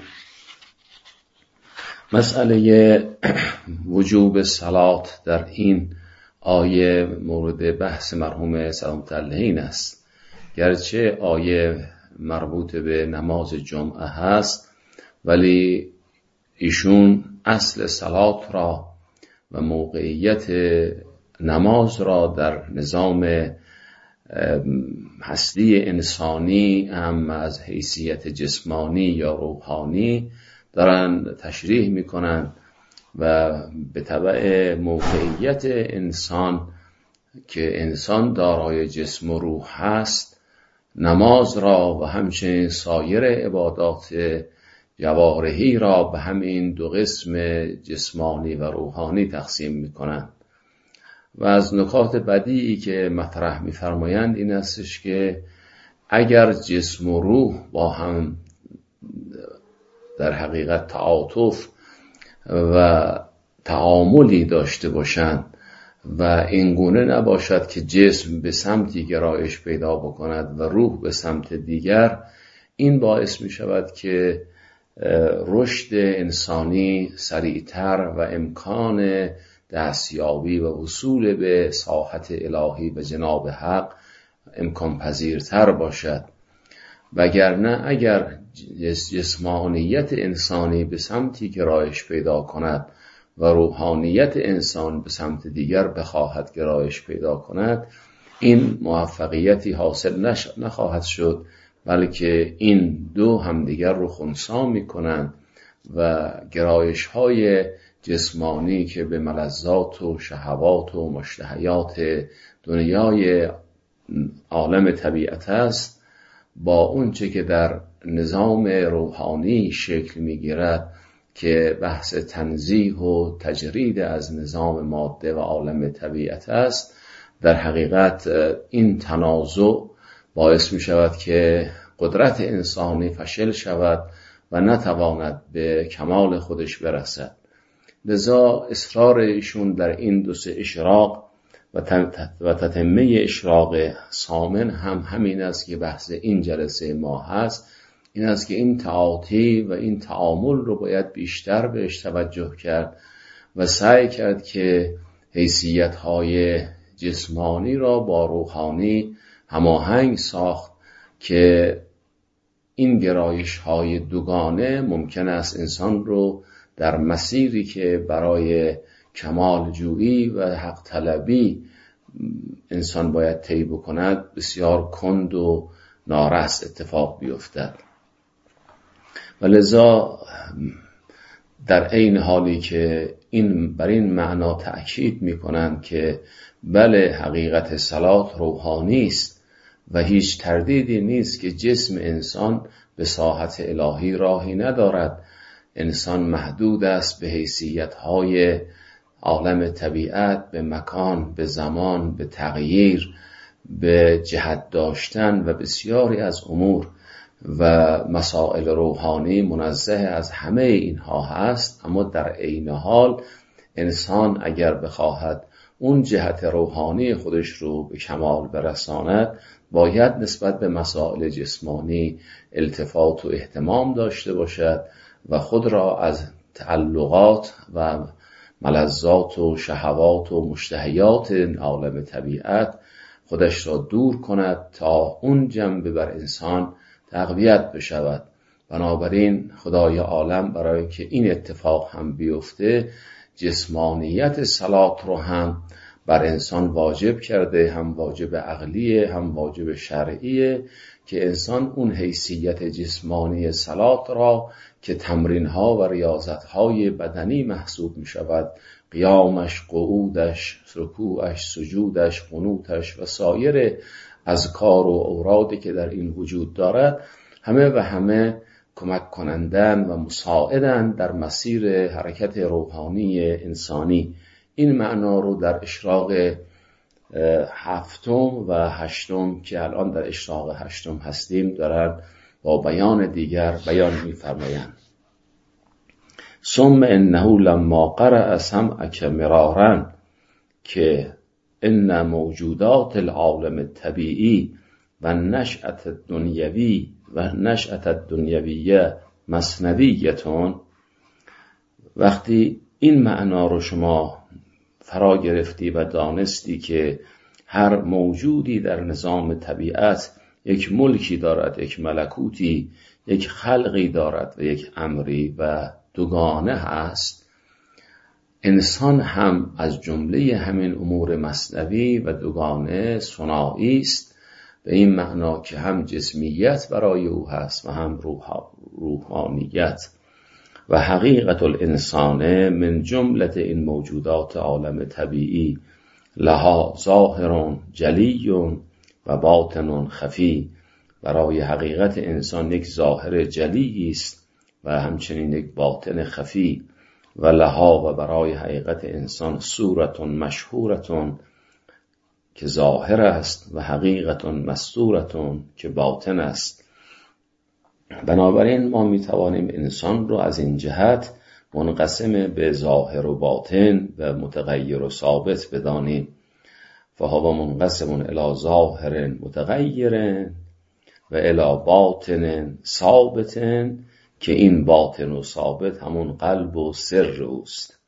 مسئله وجوب صلات در این آیه مورد بحث مرحوم صدرالمتعلهین است. گرچه آیه مربوط به نماز جمعه هست ولی ایشون اصل صلات را و موقعیت نماز را در نظام هستی انسانی هم از حیثیت جسمانی یا روحانی دارن تشریح میکنن و به تبع موقعیت انسان که انسان دارای جسم و روح هست نماز را و همچنین سایر عبادات جوارحی را به همین دو قسم جسمانی و روحانی تقسیم میکنن. و از نکات بدیعی که مطرح میفرمایند این استش که اگر جسم و روح با هم در حقیقت تعاطف و تعاملی داشته باشند و اینگونه نباشد که جسم به سمتی گرایش پیدا بکند و روح به سمت دیگر، این باعث می شود که رشد انسانی سریعتر و امکان دستیابی و وصول به ساحت الهی و جناب حق امکان پذیرتر باشد. وگرنه اگر جسمانیت انسانی به سمتی گرایش پیدا کند و روحانیت انسان به سمت دیگر بخواهد گرایش پیدا کند، این موفقیتی حاصل نش... نخواهد شد، بلکه این دو همدیگر رو خنثی میکنند و گرایش های جسمانی که به ملذات و شهوات و مشتهیات دنیای عالم طبیعت است با اون چه که در نظام روحانی شکل میگیرد که بحث تنزیه و تجرید از نظام ماده و عالم طبیعت است، در حقیقت این تنازع باعث می شود که قدرت انسانی فشل شود و نتواند به کمال خودش برسد. لذا اصرار ایشون در این دو سه اشراق و تتمه اشراق ثامن هم همین است که بحث این جلسه ما هست، این است که این تعاطی و این تعامل رو باید بیشتر بهش توجه کرد و سعی کرد که حیثیت‌های جسمانی را با روحانی هماهنگ ساخت که این گرایش‌های دوگانه ممکن است انسان رو در مسیری که برای کمال جویی و حق طلبی انسان باید طی بکند بسیار کند و نارس اتفاق بیفتد. و لذا در عین حالی که این بر این معنا تأکید می‌کنند که بله حقیقت صلات روحانی است و هیچ تردیدی نیست که جسم انسان به ساحت الهی راهی ندارد، انسان محدود است به حیثیت‌های عالم طبیعت، به مکان، به زمان، به تغییر، به جهت داشتن و بسیاری از امور و مسائل روحانی منزه از همه اینها هست. اما در عین حال انسان اگر بخواهد اون جهت روحانی خودش رو به کمال برساند باید نسبت به مسائل جسمانی التفات و اهتمام داشته باشد و خود را از تعلقات و ملذات و شهوات و مشتهیات عالم طبیعت خودش را دور کند تا اون جنبه بر انسان تقویت بشود. بنابراین خدای عالم برای که این اتفاق هم بیفته جسمانیت صلات رو هم بر انسان واجب کرده، هم واجب عقلیه هم واجب شرعیه که انسان اون حیثیت جسمانی صلات را که تمرین‌ها و ریاضت‌های بدنی محسوب می‌شود، قیامش، قعودش، رکوعش، سجودش، قنوتش و سایر اذکار و اورادی که در این وجود دارد همه و همه کمک کنندن و مساعدن در مسیر حرکت روحانی انسانی. این معنا رو در اشراق هفتم و هشتم که الان در اشراق هشتم هستیم دارن با بیان دیگر بیان می‌فرمایند. ثم انه لما قرأ سمعک مرارا که ان موجودات العالم الطبیعی و نشأت الدنیوی و نشأت الدنیویه مثنویتون. وقتی این معنا رو شما فرا گرفتی و دانستی که هر موجودی در نظام طبیعت یک ملکی دارد، یک ملکوتی، یک خلقی دارد و یک امری و دوگانه هست، انسان هم از جمله همین امور مثنوی و دوگانه ثنایی است، به این معنا که هم جسمیت برای او هست و هم روحانیت. و حقیقت الانسان من جملت این موجودات عالم طبیعی لها ظاهر جلی و باطن خفی. برای حقیقت انسان یک ظاهر جلی است و همچنین یک باطن خفی. و لها و برای حقیقت انسان صورت مشهورت که ظاهر است و حقیقت مستورت که باطن است. بنابراین ما می توانیم انسان رو از این جهت منقسم به ظاهر و باطن و متغیر و ثابت بدانیم. فهو منقسم الی ظاهر متغیر و الی باطن ثابت که این باطن و ثابت همون قلب و سر اوست.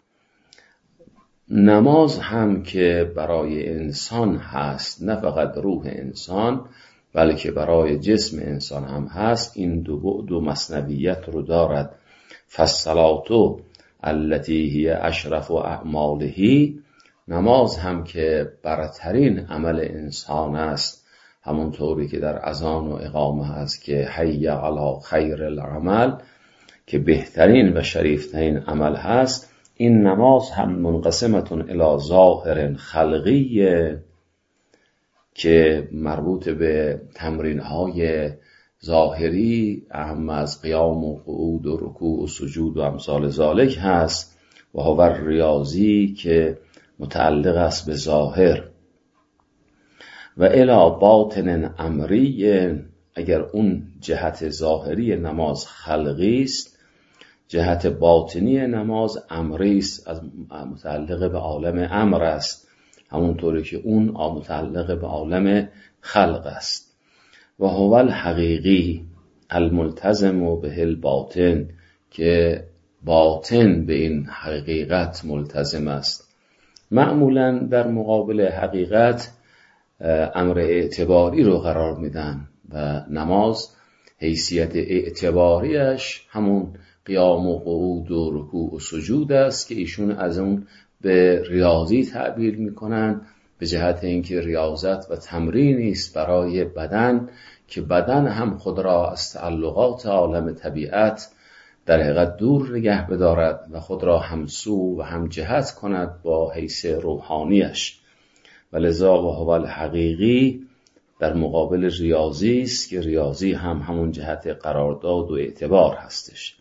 نماز هم که برای انسان هست، نه فقط روح انسان بلکه برای جسم انسان هم هست، این دو بعد و مثنویت رو دارد. فالصلاة التي هي اشرف اعماله، نماز هم که برترین عمل انسان است، همونطوری که در اذان و اقامه هست که حی علی خیر العمل که بهترین و شریفترین عمل هست، این نماز هم منقسمتون الی ظاهر خلقی که مربوط به تمرین‌های ظاهری اهم از قیام و قعود و رکوع و سجود و امثال ذالک هست، و هو ریاضی که متعلق است به ظاهر. و الی باطن امری اگر اون جهت ظاهری نماز خلقی است، جهت باطنی نماز امری است، از متعلق به عالم امر است، همونطوری که اون متعلق به عالم خلق است. و هو الحقیقی الملتزم به الباطن، که باطن به این حقیقت ملتزم است. معمولا در مقابل حقیقت امر اعتباری رو قرار میدن و نماز حیثیت اعتباریش همون قیام و قعود و رکوع و سجود است که ایشون از اون به ریاضی تعبیر میکنن، به جهت اینکه ریاضت و تمرینی است برای بدن که بدن هم خود را از تعلقات عالم طبیعت در حقیقت دور نگه بدارد و خود را همسو و هم جهت کند با حیث روحانیش. ولذا و هو الحقیقی در مقابل ریاضی است که ریاضی هم همون جهت قرارداد و اعتبار هستش.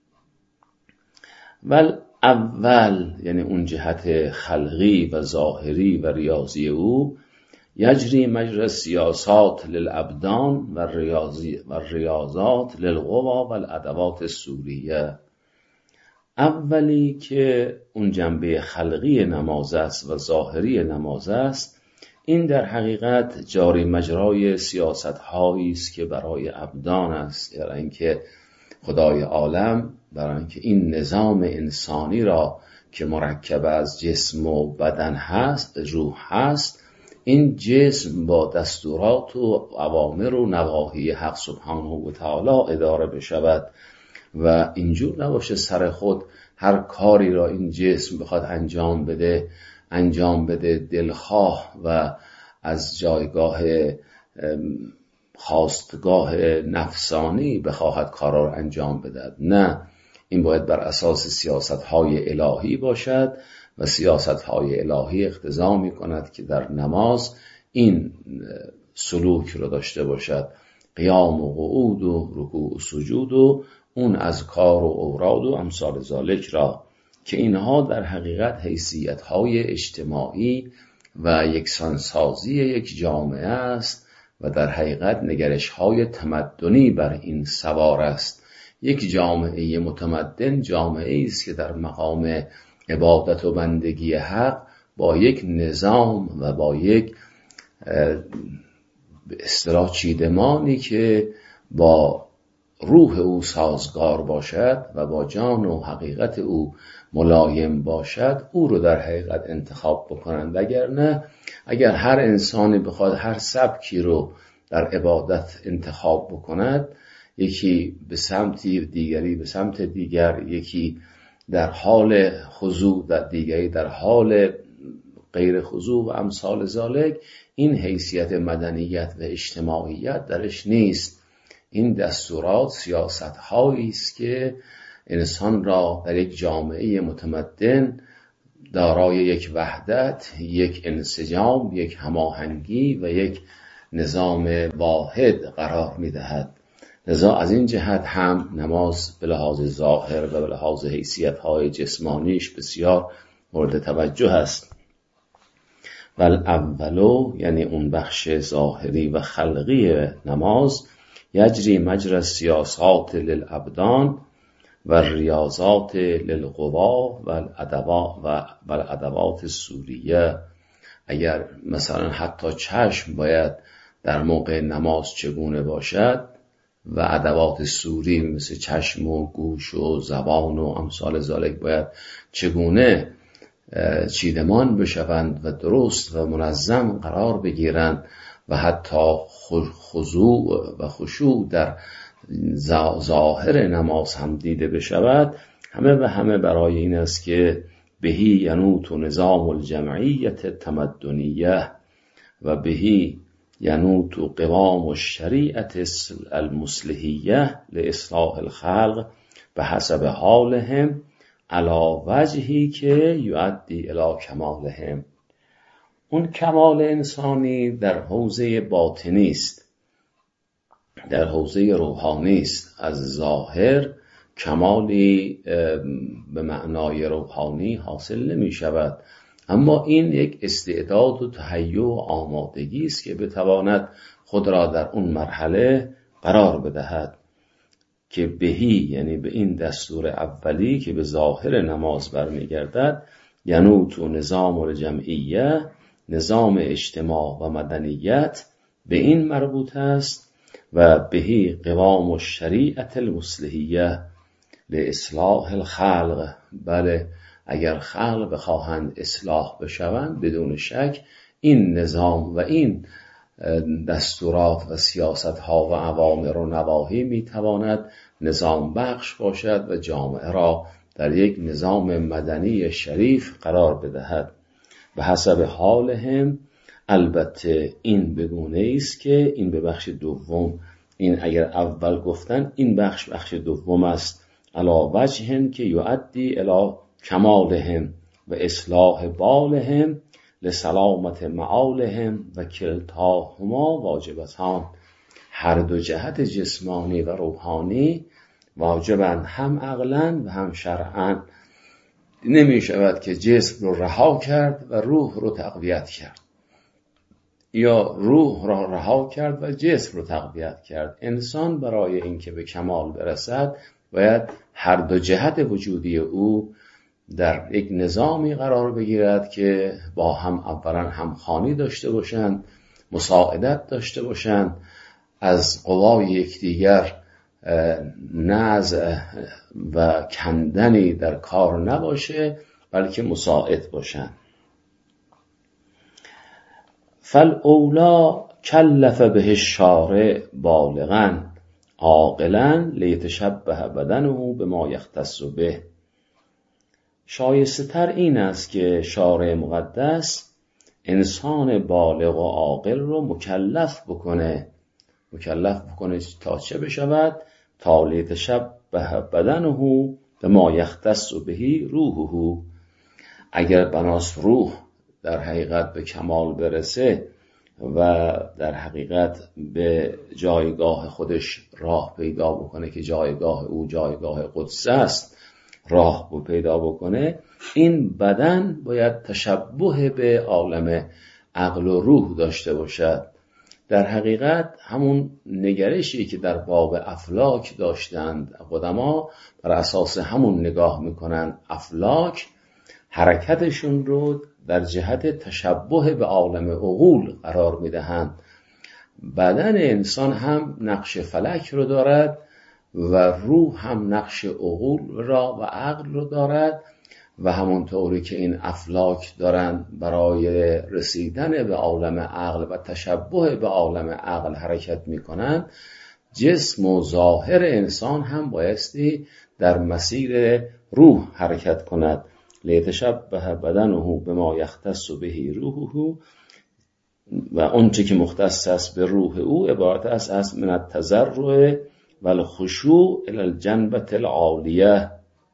ول اول یعنی اون جهت خلقی و ظاهری و ریاضی او، یجری مجرى سیاسات للابدان و ریاضی و ریاضات للقوا و الادوات السوریه. اولی که اون جنبه خلقی نماز است و ظاهری نماز است، این در حقیقت جاری مجرای سیاست هایی است که برای ابدان است، یعنی اینکه خدای عالم برای اینکه این نظام انسانی را که مرکب از جسم و بدن هست، روح هست، این جسم با دستورات و اوامر و نواهی حق سبحانه و تعالی اداره بشود و اینجور نباشه سر خود هر کاری را این جسم بخواد انجام بده انجام بده دلخواه و از جایگاه خواستگاه نفسانی بخواهد کارا را انجام بدهد. نه، این باید بر اساس سیاست‌های الهی باشد و سیاست‌های الهی اقتضا می‌کند که در نماز این سلوک رو داشته باشد، قیام و قعود و رکوع و سجود و اون اذکار و اوراد و امثال ذالک را، که اینها در حقیقت حیثیت‌های اجتماعی و یکسانسازی یک جامعه است و در حقیقت نگرش‌های تمدنی بر این سوار است. یک جامعه متمدن جامعه است که در مقام عبادت و بندگی حق با یک نظام و با یک به اصطلاح چیدمانی که با روح او سازگار باشد و با جان و حقیقت او ملایم باشد، او رو در حقیقت انتخاب بکنند. اگر نه، اگر هر انسانی بخواد هر سبکی رو در عبادت انتخاب بکند، یکی به سمتی دیگری به سمت دیگر، یکی در حال خضوع در دیگری در حال غیر خضوع و امثال ذالک، این حیثیت مدنیت و اجتماعیت درش نیست. این دستورات سیاست هایی است که انسان را در یک جامعه متمدن دارای یک وحدت، یک انسجام، یک هماهنگی و یک نظام واحد قرار می‌دهد. لذا از این جهت هم نماز به لحاظ ظاهر و به لحاظ حیثیت‌های جسمانیش بسیار مورد توجه است. ول اولو یعنی اون بخش ظاهری و خلقی نماز، یجری مجرى سیاسات للابدان و ریاضات للقوا و الادوات السوریه. اگر مثلا حتی چشم باید در موقع نماز چگونه باشد و ادوات سوری مثل چشم و گوش و زبان و امثال ذالک باید چگونه چیدمان بشوند و درست و منظم قرار بگیرند و حتی خضوع و خشوع در ظاهر نماز هم دیده بشود، همه و همه برای این است که بهی ینوت نظام الجمعیت التمدنیه و بهی ینوت قوام الشریعت المصلحیه لاصلاح الخلق به حسب حالهم علی وجهی که یؤدی الی کمالهم. اون کمال انسانی در حوزه باطنی است، در حوزه روحانی است. از ظاهر کمالی به معنای روحانی حاصل نمی شود، اما این یک استعداد و تهیع و آمادگی است که بتواند خود را در اون مرحله قرار بدهد که بهی، یعنی به این دستور اولی که به ظاهر نماز برمیگردد، ینوت و نظام الجمعیه، نظام اجتماع و مدنیت به این مربوط است و بهی قوام الشریعت المصلحیه لاصلاح الخلق. بله، اگر خلق بخواهند اصلاح بشوند بدون شک این نظام و این دستورات و سیاست ها و اوامر و نواهی میتواند نظام بخش باشد و جامعه را در یک نظام مدنی شریف قرار بدهد به حسب حالهم. البته این بگونه است که این به بخش دوم، این اگر اول گفتن این بخش بخش دوم است، علا وجهن که یؤدی الی کمالهم و اصلاح بالهم لسلامت معالهم و کلتاهما واجبتان. هر دو جهت جسمانی و روحانی واجبند، هم عقلاً و هم شرعاً. نمی شود که جسم رو رها کرد و روح رو تقویت کرد، یا روح را رها کرد و جسم رو تقویت کرد. انسان برای اینکه به کمال برسد باید هر دو جهت وجودی او در یک نظامی قرار بگیرد که با هم اولا همخوانی داشته باشند، مساعدت داشته باشند، از قوای یکدیگر نزع و کندنی در کار نباشه، بلکه مساعد باشند. فالاولی کلف به الشارع بالغا عاقلا لیتشبه بدنه بما یختص به. شایسته تر این است که شارع مقدس انسان بالغ و عاقل رو مکلف بکنه مکلف بکنه تا چه بشود؟ تا لیتشبه بدنه بما یختص به روحه. اگر بناس روح در حقیقت به کمال برسه و در حقیقت به جایگاه خودش راه پیدا بکنه که جایگاه او جایگاه قدس است، راه رو پیدا بکنه، این بدن باید تشبه به عالم عقل و روح داشته باشد. در حقیقت همون نگرشی که در باب افلاک داشتند قدما، بر اساس همون نگاه میکنند. افلاک حرکتشون رو در جهت تشبه به عالم عقول قرار میدهند. بدن انسان هم نقش فلک رو دارد و روح هم نقش عقول را و عقل رو دارد و همونطوری که این افلاک دارند برای رسیدن به عالم عقل و تشبه به عالم عقل حرکت میکنند، جسم و ظاهر انسان هم بایستی در مسیر روح حرکت کند. لیتشبه بدنه بما یختص به روحه، و اونچه که مختص است به روح او عبارت است از من التضرع و الخشوع الی الجنبة العالیه،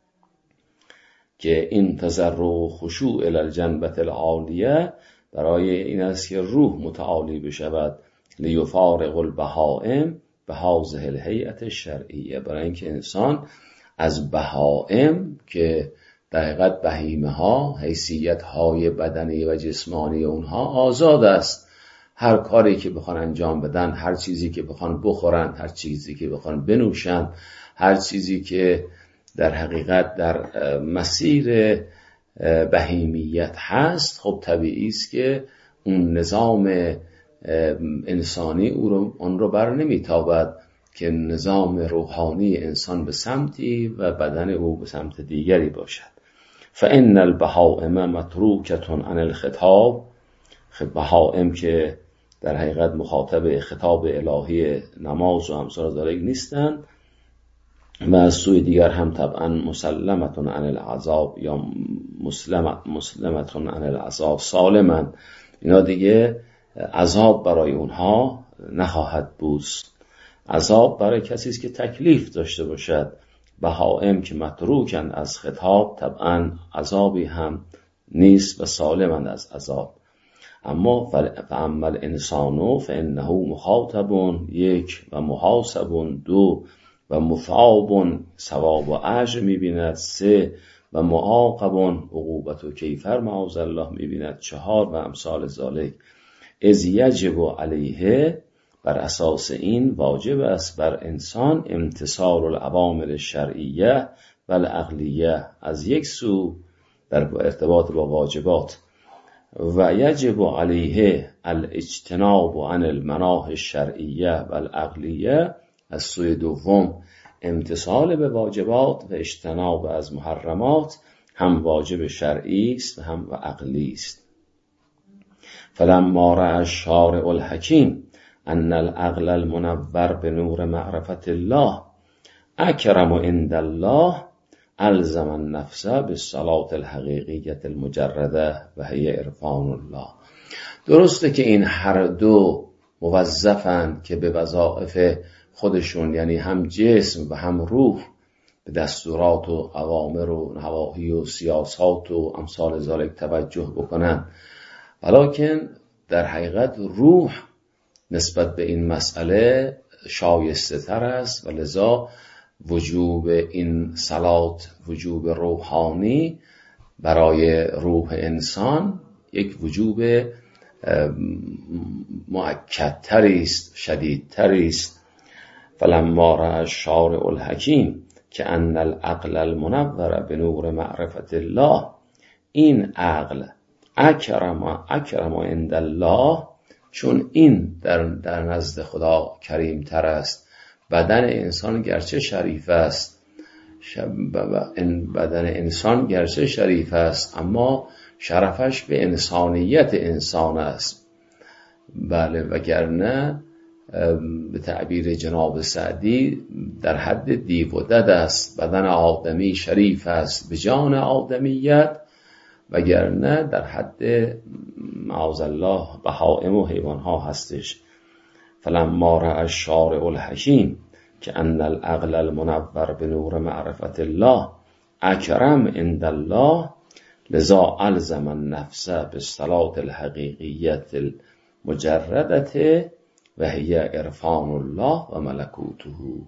که این تضرع و خشوع الی الجنبة العالیه برای این است که روح متعالی بشود. لیفارق البهائم بهذه الهیئة الشرعیه، برای اینکه انسان از بهائم که در حقیقت بهیمه ها حیثیت های بدنی و جسمانی اونها آزاد است. هر کاری که بخوان انجام بدن، هر چیزی که بخوان بخورن، هر چیزی که بخوان بنوشن، هر چیزی که در حقیقت در مسیر بهیمیت هست، خب طبیعی است که اون نظام انسانی او رو اون رو بر نمیتابد که نظام روحانی انسان به سمتی و بدن او به سمت دیگری باشد. فإن البهائم متروکة عن الخطاب، بهائم که در حقیقت مخاطب خطاب الهی نماز و امثال ذالک نیستند، و از سوی دیگر هم طبعا مسلمة عن العذاب یا مسلمة عن العذاب سالما، اینا دیگه عذاب برای اونها نخواهد بود. عذاب برای کسی است که تکلیف داشته باشد. بهائم که متروکند از خطاب طبعا عذابی هم نیست و سالمند از عذاب. اما فاما الانسان فانه مخاطب یک و محاسب دو و مثاب ثواب و اجر میبیند سه و معاقب عقوبت و کیفر معاذ الله میبیند چهار و امثال ذالک. اذ یجب علیه بر اساس این واجب است بر انسان امتثال الاوامر الشرعیه و العقلیه از یک سو در ارتباط با واجبات، و یجب علیه الاجتناب عن المناهی الشرعیه و العقلیه از سوی دوم امتثال به واجبات و اجتناب از محرمات هم واجب شرعی است و هم عقلی است. فلما رأى الشارع الحکیم ان العقل المنور بنور معرفت الله اکرم عند الله الزم النفس بالصلاة الحقیقیة المجرده و هی عرفان الله. درسته که این هر دو موظفند که به وظایف خودشون، یعنی هم جسم و هم روح، به دستورات و اوامر و نواهی و سیاسات و امثال ذالک توجه بکنن، ولکن در حقیقت روح نسبت به این مسئله شایسته تر است و لذا وجوب این صلات، وجوب روحانی برای روح انسان یک وجوب مؤکدتری است، شدیدتری است. فلما رأى الشارع الحکیم که ان العقل المنور بنور معرفت الله، این عقل اکرم اکرم عند الله، چون این در, در نزد خدا کریم تر است. بدن انسان گرچه شریف است، بدن انسان گرچه شریف است اما شرفش به انسانیت انسان است. بله، وگرنه به تعبیر جناب سعدی در حد دیو و دد است. بدن آدمی شریف است به جان آدمیت، وگرنه در حد معاذ الله بهائم و حیوان ها هستش. فلما رأى الشارع الحکیم که ان العقل المنور بنور معرفت الله اکرم عند الله لذا الزم النفس بالصلاة الحقیقیة المجردة و هی عرفان الله و ملکوته.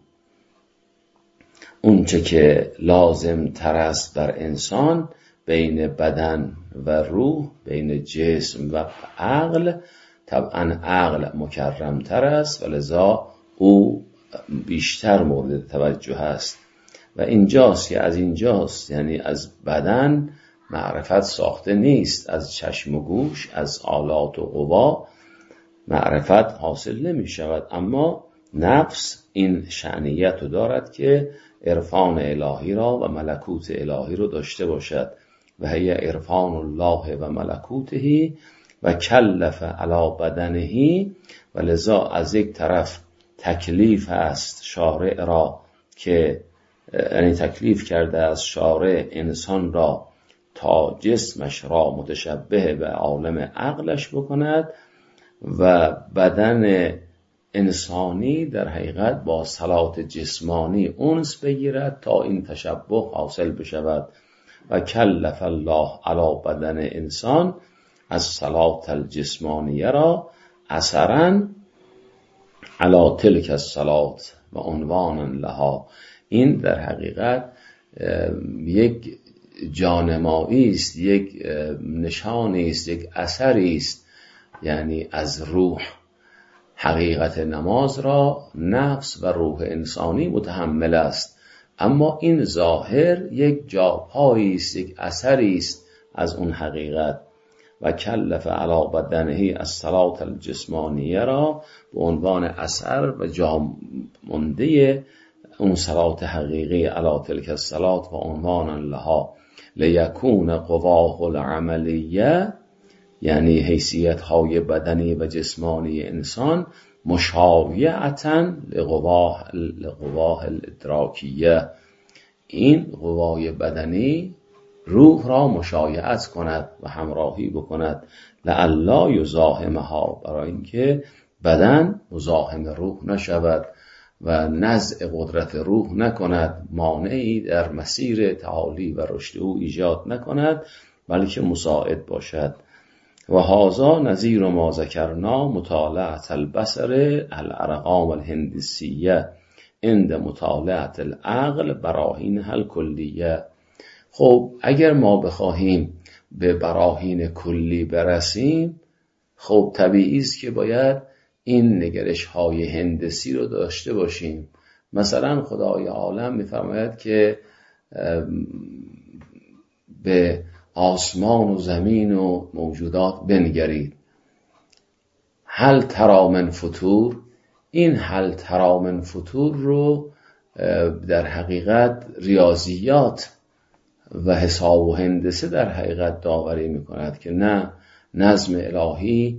اون چه که لازم تر است بر انسان بین بدن و روح، بین جسم و عقل، طبعا عقل مکرم تر است و لذا او بیشتر مورد توجه است. و اینجاست که از اینجاست، یعنی از بدن معرفت ساخته نیست، از چشم و گوش، از آلات و قوا معرفت حاصل نمی شود، اما نفس این شأنیت رو دارد که عرفان الهی را و ملکوت الهی رو داشته باشد. و هی عرفان الله و ملکوته و کلف علی بدنه، و لذا از یک طرف تکلیف است شارع را که یعنی تکلیف کرده از شارع انسان را تا جسمش را متشبه به عالم عقلش بکند و بدن انسانی در حقیقت با صلات جسمانی انس بگیرد تا این تشبه حاصل بشود. و کلف الله علی بدن انسان از صلات الجسمانیه را اثرا علی تلک الصلات و عنوان لها. این در حقیقت یک جانمایی است، یک نشانی است، یک اثری است، یعنی از روح. حقیقت نماز را نفس و روح انسانی متحمل است، اما این ظاهر یک جاپایی است، یک اثری است از اون حقیقت. و کلف علی بدنه الصلاة الجسمانیه را به عنوان اثر و جامنده اون صلات حقیقی علی تلک الصلاة و عنوانا لها لیکون قواه العملیه، یعنی حیثیت های بدنی و جسمانی انسان مشایعتاً لقواه لقواه الادراکیه، این قوای بدنی روح را مشایعت کند و همراهی بکند. لعلا یزاحمها، برای اینکه بدن مزاحم روح نشود و نزع قدرت روح نکند، مانعی در مسیر تعالی و رشد او ایجاد نکند، بلکه مساعد باشد. و هذا نظیر ما ذکرنا مطالعه البصر الارقام الهندسیه عند مطالعه العقل براهین الکلیه. خب اگر ما بخواهیم به براهین کلی برسیم، خب طبیعی است که باید این نگرش های هندسی رو داشته باشیم. مثلا خدای عالم میفرماید که به آسمان و زمین و موجودات بنگرید. هل تری من فطور، این هل تری من فطور رو در حقیقت ریاضیات و حساب و هندسه در حقیقت داوری میکند که نه، نظم الهی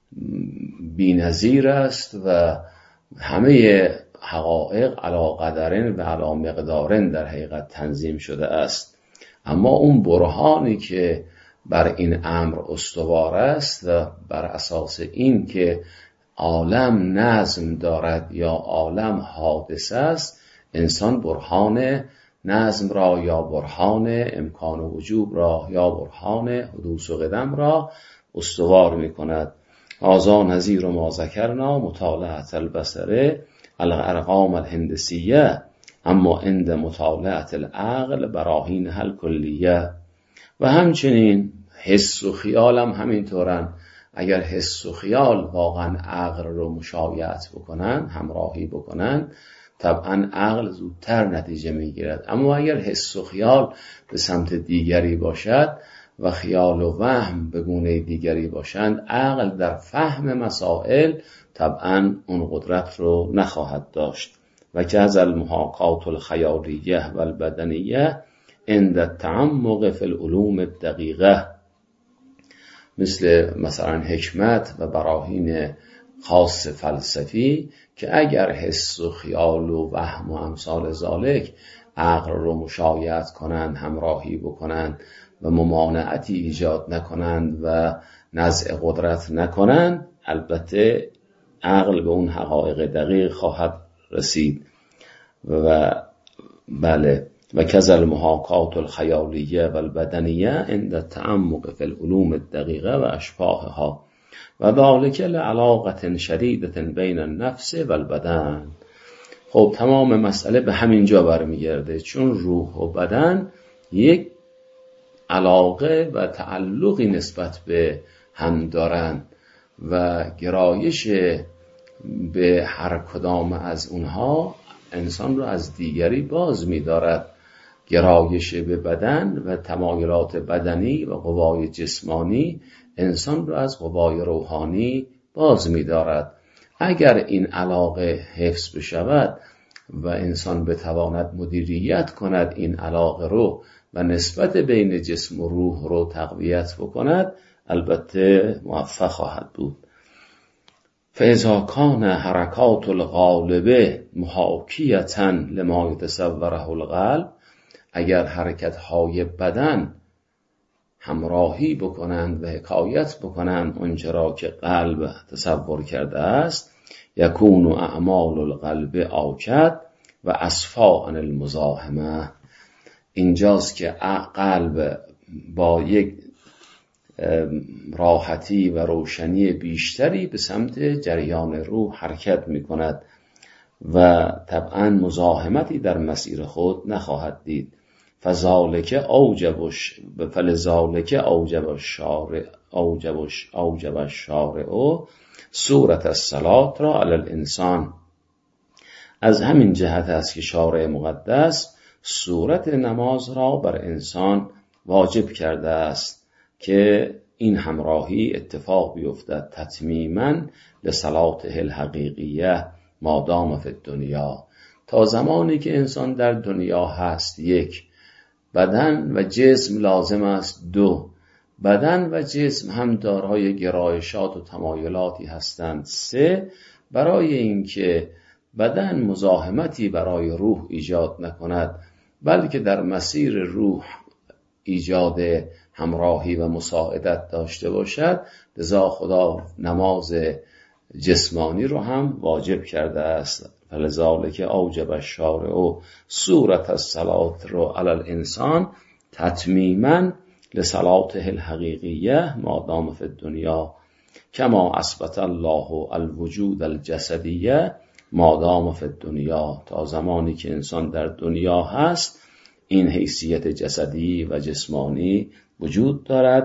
بی‌نظیر است و همه حقایق علی قدرن و علی مقدارن در حقیقت تنظیم شده است. اما اون برهانی که بر این امر استوار است و بر اساس این که عالم نظم دارد یا عالم حادث است، انسان برهان نظم را یا برهان امکان و وجوب را یا برهان حدوث و قدم را استوار می کند. هذا نظیر ما ذکرنا مطالعه البصره الارقام الهندسیه، اما عند مطالعه العقل براهین حل کلیه. و همچنین حس و خیال هم همینطورن. اگر حس و خیال واقعا عقل رو مشایعت بکنن، همراهی بکنن، طبعا عقل زودتر نتیجه میگیرد. اما اگر حس و خیال به سمت دیگری باشد و خیال و وهم به گونه دیگری باشند، عقل در فهم مسائل طبعا اون قدرت رو نخواهد داشت. و که از المحاکات الخیالیه و البدنیه عند التعمق فی العلوم الدقیقه، مثل مثلا حکمت و براهین خاص فلسفی که اگر حس و خیال و وهم و امثال ذالک عقل رو مشایعت کنند، همراهی بکنند و ممانعتی ایجاد نکنند و نزع قدرت نکنند، البته عقل به اون حقایق دقیق خواهد رسید. و بله و کذا المحاکات الخیالیه و البدنیه عند التعمق فی العلوم الدقیقه و اشباهها و ذلک لعلاقه شدیده بین النفس و البدن. خب تمام مسئله به همین جا برمیگرده، چون روح و بدن یک علاقه و تعلقی نسبت به هم دارند و گرایش به هر کدام از اونها انسان رو از دیگری باز می‌دارد. گرایش به بدن و تمایلات بدنی و قوای جسمانی انسان رو از قوای روحانی باز می‌دارد. اگر این علاقه حفظ بشود و انسان بتواند مدیریت کند این علاقه رو و نسبت بین جسم و روح رو تقویت بکند، البته موفق خواهد بود. فاذا کان حرکات القالبه محاکیة لما یتصوره القلب، اگر حرکت های بدن همراهی بکنند و حکایت بکنند اونچه را که قلب تصور کرده است، یکون اعمال القلب آکد و اصفا عن المزاحمه. اینجاست که قلب با یک راحتی و روشنی بیشتری به سمت جریان روح حرکت می کند و طبعا مزاحمتی در مسیر خود نخواهد دید. فذالک اوجبش فلذالک اوجب الشارع اوجبش اوجب الشارع صورت الصلاة را علی الانسان. از همین جهت است که شارع مقدس صورت نماز را بر انسان واجب کرده است که این همراهی اتفاق بیفتد تتمیما لصلاته الحقیقیه ما دام فی الدنیا. تا زمانی که انسان در دنیا هست، یک، بدن و جسم لازم است. دو، بدن و جسم هم دارای گرایشات و تمایلاتی هستند. سه، برای اینکه بدن مزاحمتی برای روح ایجاد نکند بلکه در مسیر روح ایجاد همراهی و مساعدت داشته باشد، لذا خدا نماز جسمانی رو هم واجب کرده است. فلذالک اوجب الشارع صورت الصلاة رو علی الانسان تتمیما لصلاته الحقیقیه ما دام فی الدنیا کما اثبت الله الوجود الجسدیه ما دام فی الدنیا. تا زمانی که انسان در دنیا هست این حیثیت جسدی و جسمانی وجود دارد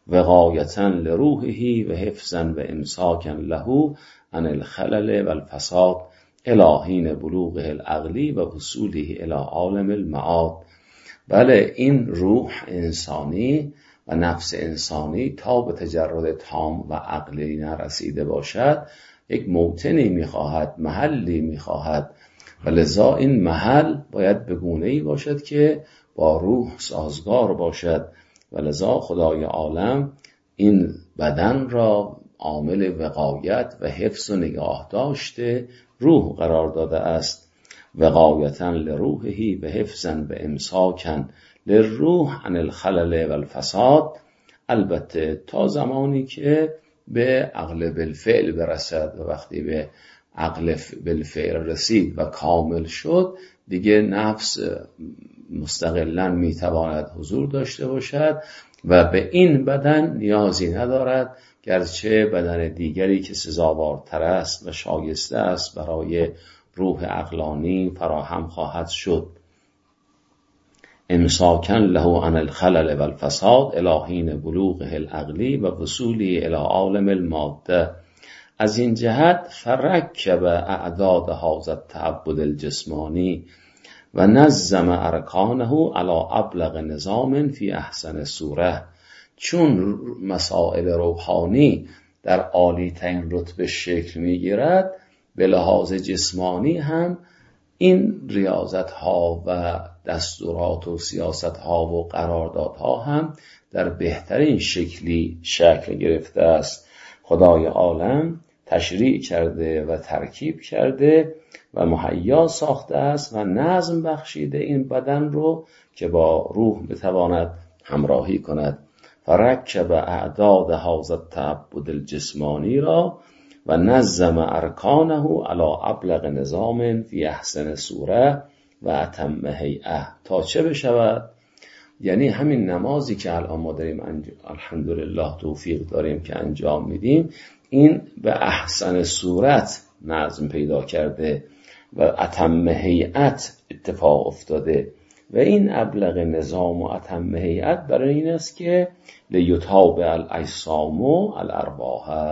وقایتا لروحه و حفظا و امساکا له عن الخلل و الفساد الی حین بلوغه العقلی و وصوله الی عالم المعاد. بله، این روح انسانی و نفس انسانی تا به تجرد تام و عقلی نرسیده باشد یک موطنی میخواهد، محلی میخواهد و لذا این محل باید به گونه‌ای باشد که با روح سازگار باشد و لذا خدای عالم این بدن را عامل وقایت و حفظ و نگاه داشته روح قرار داده است. وقایتا لروحه و حفظا و امساکا للروح عن الخلل و الفساد، البته تا زمانی که به عقل بالفعل برسد و وقتی به عقل بالفعل رسید و کامل شد دیگه نفس مستقلاً میتواند حضور داشته باشد و به این بدن نیازی ندارد، گرچه بدن دیگری که سزاوارتر است و شایسته است برای روح عقلانی فراهم خواهد شد. امساکا له عن الخلل و الفساد الی حین بلوغه العقلی و وصوله الی عالم الماده. از این جهت فرکب اعداد هذا التعبد الجسمانی و نظم ارکانه علی ابلغ نظام فی احسن صوره. چون مسائل روحانی در عالی ترین رتبه شکل میگیرد، به لحاظ جسمانی هم این ریاضت ها و دستورات و سیاست ها و قراردادها هم در بهترین شکلی شکل گرفته است. خدای عالم تشریع کرده و ترکیب کرده و مهیا ساخته است و نظم بخشیده این بدن رو که با روح بتواند همراهی کند. فرکب اعداد هذا التعبد الجسمانی را و نظم ارکانه علی ابلغ نظام فی احسن صوره و اتم هیئه. تا چه بشود؟ یعنی همین نمازی که الان ما داریم انج... الحمدلله توفیق داریم که انجام میدیم، این به احسن صورت نظم پیدا کرده و اتم هیئت اتفاق افتاده و این ابلغ نظام و اتم هیئت برای این است که لیتابع الاجسام الارواح.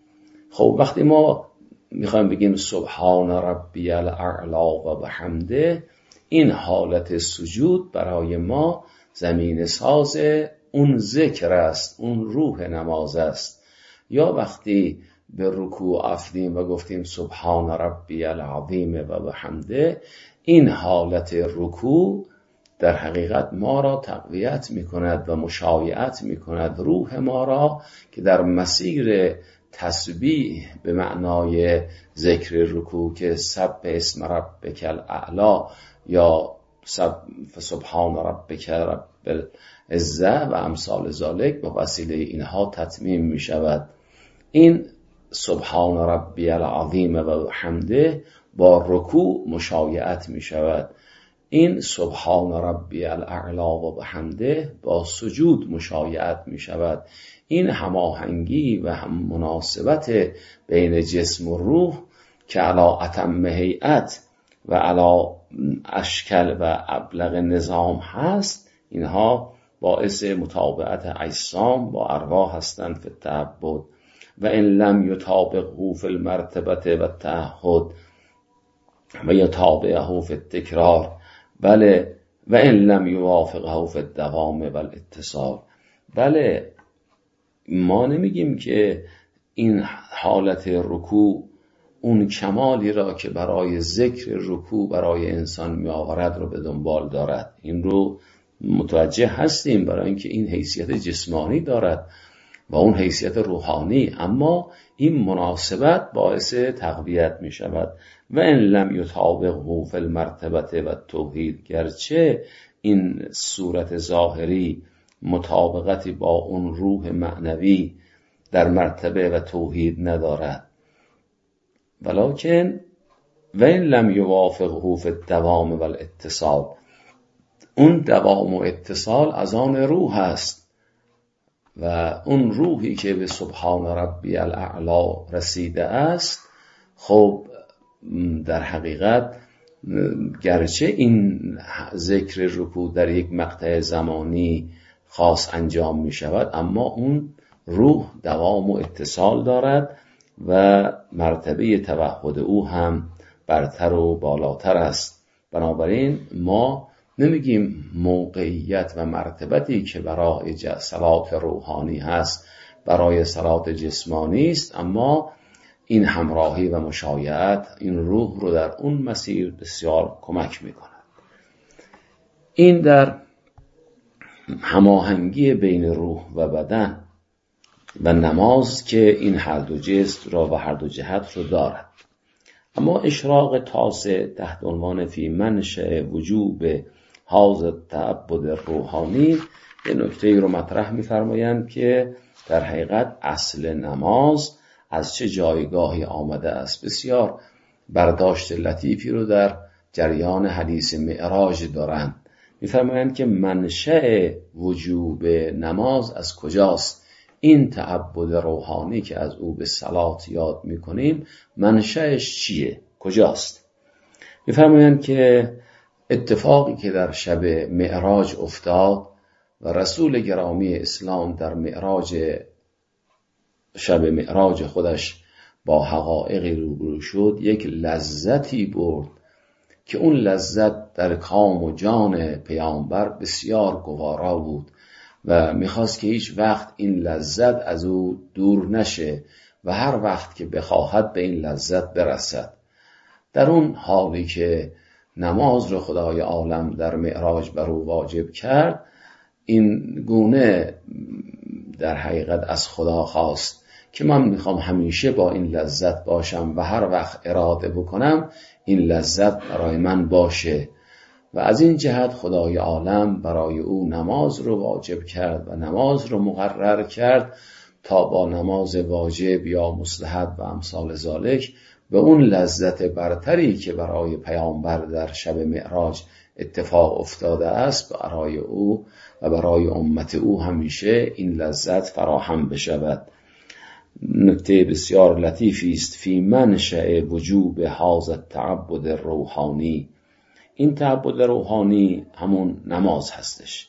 خب وقتی ما میخوایم بگیم سبحان ربی الاعلی و بحمده، این حالت سجود برای ما زمین ساز اون ذکر است، اون روح نماز است. یا وقتی به رکوع افتیم و گفتیم سبحان ربی العظیم و بحمده، این حالت رکوع در حقیقت ما را تقویت می کند و مشایعت می کند روح ما را که در مسیر تسبیح به معنای ذکر رکوع که سبح اسم ربک الاعلی یا سبحان ربک رب العزه و امثال ذالک به وسیله اینها تتمیم می شود. این سبحان ربی العظیم و حمده با رکوع مشایعت می شود. این سبحان ربی الاعلی و بحمده با سجود مشایعت می شود. این هماهنگی و هم مناسبت بین جسم و روح که علی اتم هیئت و علی اشکال و ابلغ نظام هست، اینها باعث مطابقت اجسام با ارواح هستند فی التعبد. و ان لم یطابقه فی المرتبه و التعهد و یطابقه فی التکرار، بله و ان لم یوافقه فی الدوام و الاتصال. بله، ما نمیگیم که این حالت رکوع اون کمالی را که برای ذکر رکوع برای انسان می آورد رو به دنبال دارد. این رو متوجه هستیم برای اینکه این حیثیت جسمانی دارد و اون حیثیت روحانی، اما این مناسبت باعث تقویت می شود. و ان لم یطابقه فی المرتبه و توحید، گرچه این صورت ظاهری مطابقتی با اون روح معنوی در مرتبه و توحید ندارد، ولکن و ان لم یوافقه فی الدوام و الاتصال، اون دوام و اتصال از آن روح است و اون روحی که به سبحان ربی الاعلی رسیده است، خب در حقیقت گرچه این ذکر رکوع در یک مقطع زمانی خاص انجام می شود، اما اون روح دوام و اتصال دارد و مرتبه توحد او هم برتر و بالاتر است. بنابراین ما نمیگیم موقعیت و مرتبتی که برای صلات روحانی هست برای صلات جسمانی است، اما این همراهی و مشایعت این روح رو در اون مسیر بسیار کمک میکند. این در هماهنگی بین روح و بدن و نماز که این هر دو جست را و هر دو جهت رو دارد. اما اشراق تاسع تحت عنوان فی منشأ وجوب هذا التعبد روحانی یه نکته رو مطرح می‌فرمایند که در حقیقت اصل نماز از چه جایگاهی آمده است. بسیار برداشت لطیفی رو در جریان حدیث معراج دارند. می‌فرمایند که منشأ وجوب نماز از کجاست؟ این تعبد روحانی که از او به صلات یاد میکنیم منشأش چیه؟ کجاست؟ میفرمایند که اتفاقی که در شب معراج افتاد و رسول گرامی اسلام در معراج شب معراج خودش با حقایقی روبرو شد، یک لذتی برد که اون لذت در کام و جان پیامبر بسیار گوارا بود و میخواست که هیچ وقت این لذت از او دور نشه و هر وقت که بخواهد به این لذت برسد. در اون حالی که نماز رو خدای عالم در معراج بر او واجب کرد، این گونه در حقیقت از خدا خواست که من میخوام همیشه با این لذت باشم و هر وقت اراده بکنم این لذت برای من باشه. و از این جهت خدای عالم برای او نماز رو واجب کرد و نماز رو مقرر کرد تا با نماز واجب یا مستحب و امثال ذالک به اون لذت برتری که برای پیامبر در شب معراج اتفاق افتاده است برای او و برای امت او همیشه این لذت فراهم بشود. نکته بسیار لطیفی است. فی منشأ وجوب هذا التعبد روحانی، این تعبد روحانی همون نماز هستش.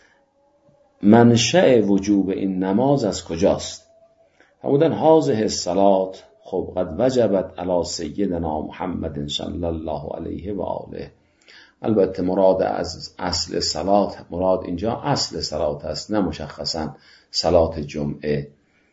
منشأ وجوب این نماز از کجاست؟ همودن هذه الصلات خب قد وجبت علی سیدنا محمد صلی الله علیه و آله. البته مراد از اصل صلات، مراد اینجا اصل صلات است، نه مشخصا صلات جمعه.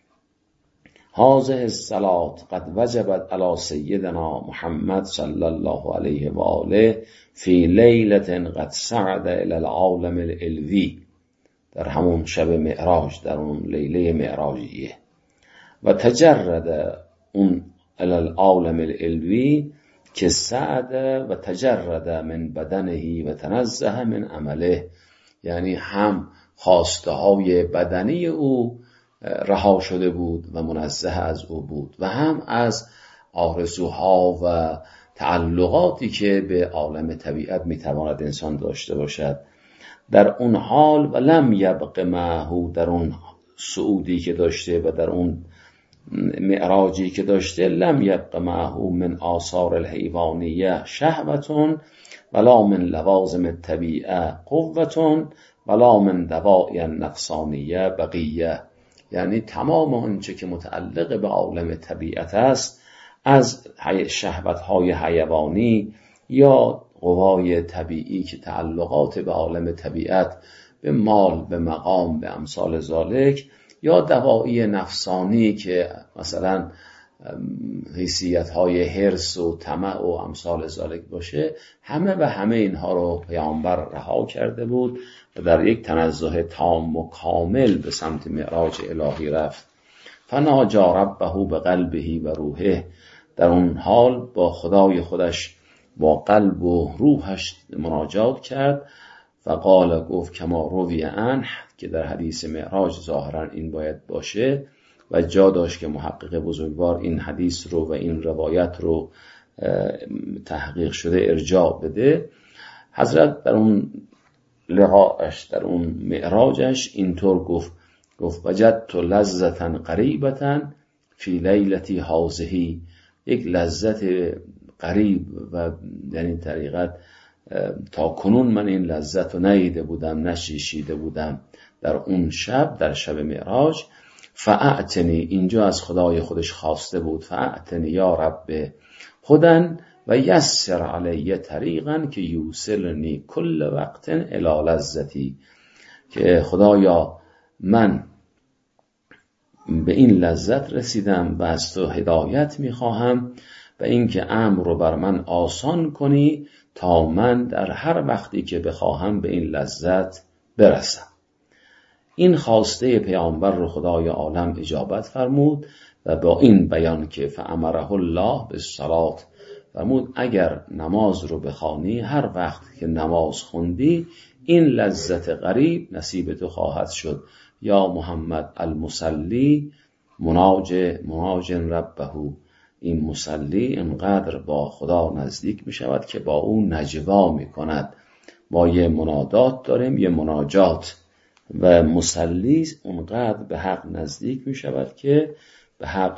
هذه الصلات قد وجبت علی سیدنا محمد صلی الله علیه و آله فی لیلة قد صعد الی العالم العلوی، در همون شب معراج، در اون لیله معراجیه. و تجرد اون الی العالم العلوی که صعد و تجرد من بدنه و تنزه من عمله، یعنی هم خواسته های بدنی او رها شده بود و منزه از او بود و هم از آرزوها و تعلقاتی که به عالم طبیعت میتواند انسان داشته باشد. در اون حال و لم یبق معه، در اون صعودی که داشته و در اون معراجی که داشته، لم یبق معه من آثار الحیوانیه شهوتون ولا من لوازم الطبیعه قوتون ولا من دواعی النقصانیه بقیه، یعنی تمام آنچه که متعلق به عالم طبیعت است از شهوت‌های حیوانی یا قوای طبیعی که تعلقات به عالم طبیعت، به مال، به مقام، به امثال ذالک، یا دواعی نفسانی که مثلا حیثیت‌های حرص و طمع و امثال ذالک باشه، همه و همه اینها رو پیامبر رها کرده بود و در یک تنزه تام و کامل به سمت معراج الهی رفت. فناجی ربه به قلبه و روحه، در اون حال با خدای خودش با قلب و روحش مناجات کرد. فقال، گفت کما روی عنه، که در حدیث معراج ظاهرا این باید باشه و جا داشت که محقق بزرگوار این حدیث رو و این روایت رو تحقیق شده ارجاع بده. حضرت در اون لقاءش، در اون معراجش اینطور گفت گفت وجدت لذتا قریبتا فی لیلتی هذه، یک لذت قریب و یعنی طریقت تا کنون من این لذت رو ندیده بودم، نشیشیده بودم در اون شب، در شب معراج. فاعتنی، اینجا از خدای خودش خواسته بود، فاعتنی یا رب هدن و یسر علی طریقا که یوصلنی کل وقت الی لذتی، که خدایا من به این لذت رسیدم و از تو هدایت میخواهم و اینکه امر رو بر من آسان کنی تا من در هر وقتی که بخواهم به این لذت برسم. این خواسته پیامبر رو خدای عالم اجابت فرمود و با این بیان که فامره الله بالصلاة فرمود اگر نماز رو بخوانی، هر وقت که نماز خوندی این لذت غریب نصیب تو خواهد شد. یا محمد المصلی مناج مناج ربه، این مصلی انقدر با خدا نزدیک می شود که با او نجوا می کند. ما یه منادات داریم، یه مناجات، و مصلی اونقدر به حق نزدیک می شود که به حق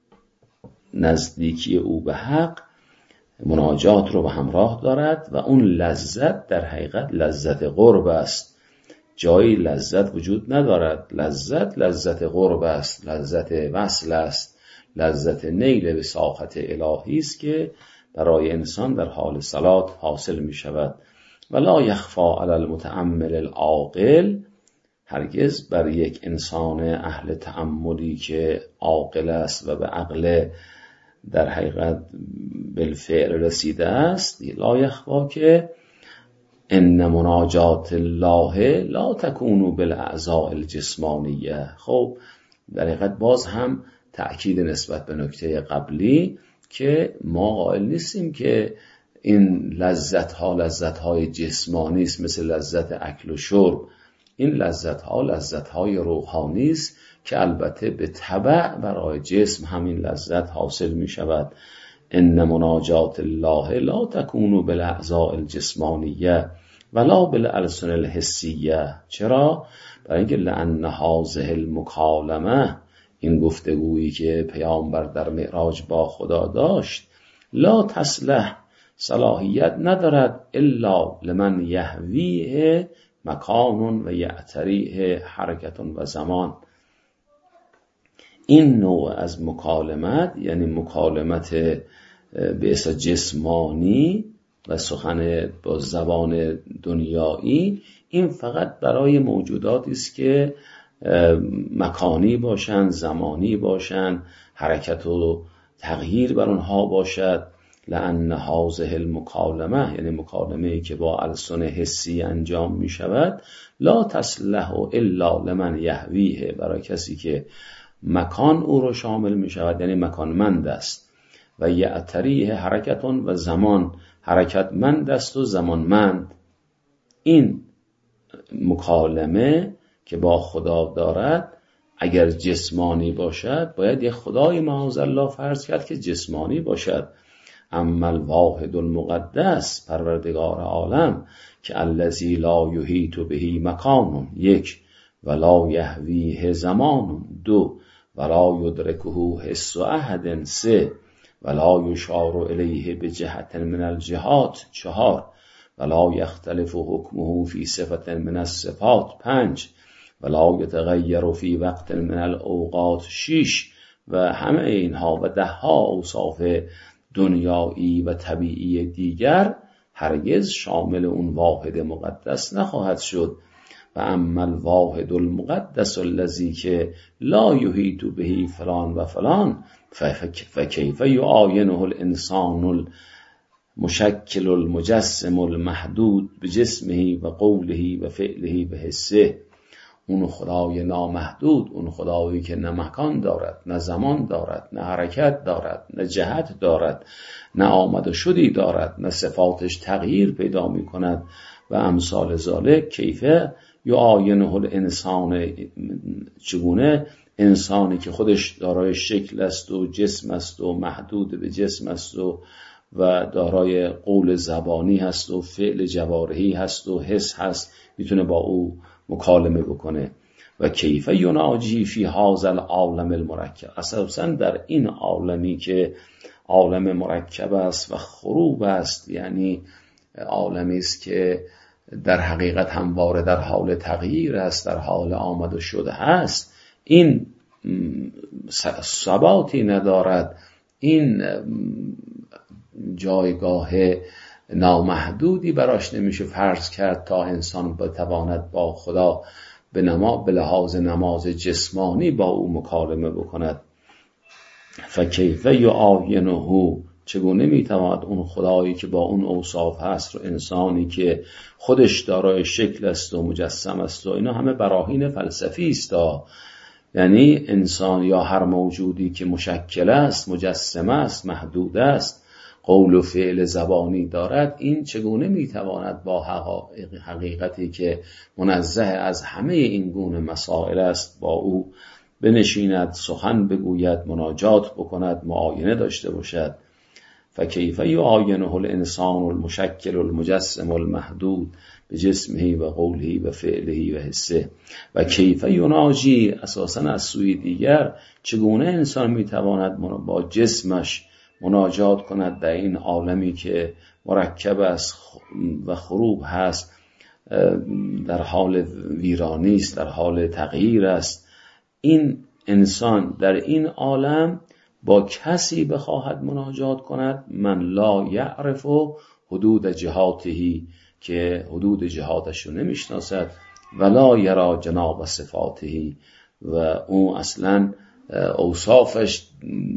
نزدیکی او به حق مناجات رو به همراه دارد و اون لذت در حقیقت لذت قرب است. جایی لذت وجود ندارد. لذت لذت قرب است، لذت وصل است، لذت نیل به ساخط الهی است که برای انسان در حال صلات حاصل می شود. ولا یخفا علی المتأمل العاقل، هرگز بر یک انسان اهل تأملی که عاقل است و به عقل در حقیقت بالفعل رسیده است، لا یخفا که ان مناجات الله لا تکون بالاعضاء الجسمانیه. خب در حقیقت باز هم تأکید نسبت به نکته قبلی که ما قائل نیستیم که این لذت ها لذت های جسمانی است مثل لذت اکل و شرب. این لذت ها لذت های روحانی است که البته به تبع برای جسم همین لذت حاصل می شود. ان مناجات الله لا تکون بالاعضاء الجسمانیه ولا بالالسن الحسیه. چرا؟ برای اینکه لان هذه المکالمه، این گفتگویی که پیامبر در معراج با خدا داشت، لا تصلح، صلاحیت ندارد الا لمن یهویه مکان و یعتریه حرکت و زمان. این نوع از مکالمت، یعنی مکالمت به اصطلاح جسمانی و سخن با زبان دنیایی، این فقط برای موجوداتی است که مکانی باشند، زمانی باشند، حرکت و تغییر بر اونها باشد. لأن هذه المکالمه، یعنی مکالمه‌ای که با السن حسی انجام می شود، لا تصلح الا لمن یهویه، برای کسی که مکان او رو شامل می شود، یعنی مکانمند است. و یعتریه حرکت و زمان، حرکتمند است و زمانمند. این مکالمه که با خدا دارد اگر جسمانی باشد باید یک خدای معاذالله فرض کرد که جسمانی باشد. اما الواحد المقدس، پروردگار عالم، که الذی لا یحیط به مکان، یک، ولا یهویه زمان، دو، ولا یدرکه حس احد، سه، ولا یشار الیه بجهت من الجهات، چهار، ولا یختلف حکمه فی صفت من الصفات، پنج، ولا یتغیر فی وقت من الاوقات، شش، و همه اینها و ده ها اوصاف دنیایی و طبیعی دیگر هرگز شامل اون واحد مقدس نخواهد شد. و اما الواحد المقدس الذی که لا یحیط به فلان و فلان، فکیف یعاینه الانسان المشکل المجسم المحدود بجسمه و قوله و فعله و حسه. اون خدای نامحدود، اون خدایی که نه مکان دارد، نه زمان دارد، نه حرکت دارد، نه جهت دارد، نه آمد و شدی دارد، نه صفاتش تغییر پیدا می کند و امثال ذالک. کیفه یعاینه الانسان، چگونه انسانی که خودش دارای شکل است و جسم است و محدود به جسم است و و دارای قول زبانی هست و فعل جوارحی هست و حس هست، میتونه با او مکالمه بکنه. و کیف یناجی فی هذا العالم المرکب، اساسا در این عالمی که عالم مرکب است و خروب است، یعنی عالمی است که در حقیقت همواره در حال تغییر است، در حال آمد و شده است، این ثباتی ندارد، این جایگاه نامحدودی براش نمیشه فرض کرد تا انسان بتواند با خدا به نما به لحاظ نماز جسمانی با او مکالمه بکند. فکیف یعاینه، چگونه میتواند اون خدایی که با اون اوصاف هست رو انسانی که خودش دارای شکل است و مجسم است و اینا همه براهین فلسفی است، یعنی انسان یا هر موجودی که مشکل است، مجسم است، محدود است، قول و فعل زبانی دارد، این چگونه میتواند با حقیقتی که منزه از همه این گونه مسائل است با او بنشیند، سخن بگوید، مناجات بکند، معاینه داشته باشد. فکیف یعاینه الانسان المشکل المجسم المحدود بجسمه و قوله و فعله و حسه و کیف یناجی، اساساً از سوی دیگر چگونه انسان میتواند با جسمش مناجات کند در این عالمی که مرکب است و خروب هست، در حال ویرانی است، در حال تغییر است. این انسان در این عالم با کسی بخواهد مناجات کند من لا یعرف حدود جهاتهی، که حدود جهاتش رو نمیشناسد، ولا یرا جناب صفاتهی، و اون اصلا اوصافش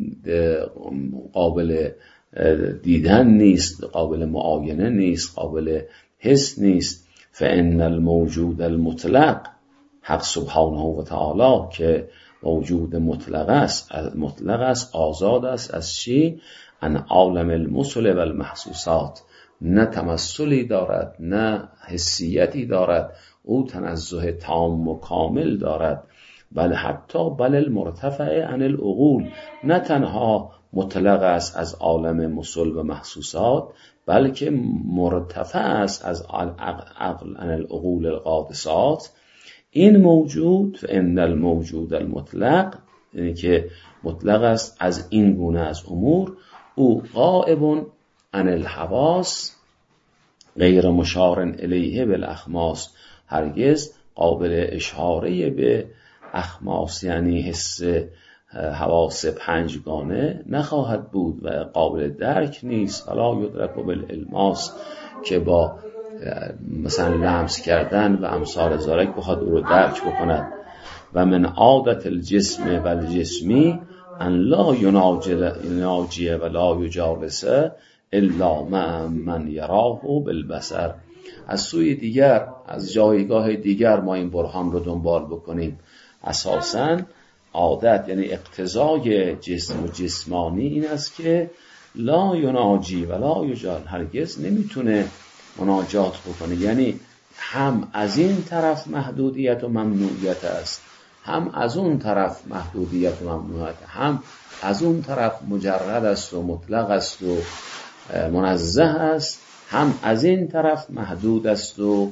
قابل دیدن نیست، قابل معاینه نیست، قابل حس نیست. فان الموجود المطلق، حق سبحانه و تعالی که موجود مطلق است، مطلق است، آزاد است از چی؟ ان عالم المثل و المحسوسات، نه تمثلی دارد نه حسیتی دارد، او تنزه تام و کامل دارد، بل حتی بل المرتفع عن العقول، نه تنها مطلق است از عالم مثل و محسوسات، بلکه مرتفع است از عقل عن العقول القادسات. این موجود، فان الموجود المطلق، یعنی که مطلق است از این گونه از امور، او غائب عن الحواس غیر مشار الیه بالاخماس، هرگز قابل اشاره به اخماس یعنی حس حواس پنجگانه نخواهد بود و قابل درک نیست. ولا یدرک بالالماس، که با مثلا لمس کردن و امثال ذالک بخواد او رو درک بکند. و من عادت الجسم و الجسمی ان لا یناجی و لا یجالسه الا من یراه بالبصر. از سوی دیگر، از جایگاه دیگر ما این برهان رو دنبال بکنیم. اساساً عادت یعنی اقتضای جسم و جسمانی این است که لا یناجی و لا یجال، هرگز نمیتونه مناجات بکنه، یعنی هم از این طرف محدودیت و ممنوعیت است، هم از اون طرف محدودیت و ممنوعیت، هم از اون طرف مجرد است و مطلق است و منزه است، هم از این طرف محدود است و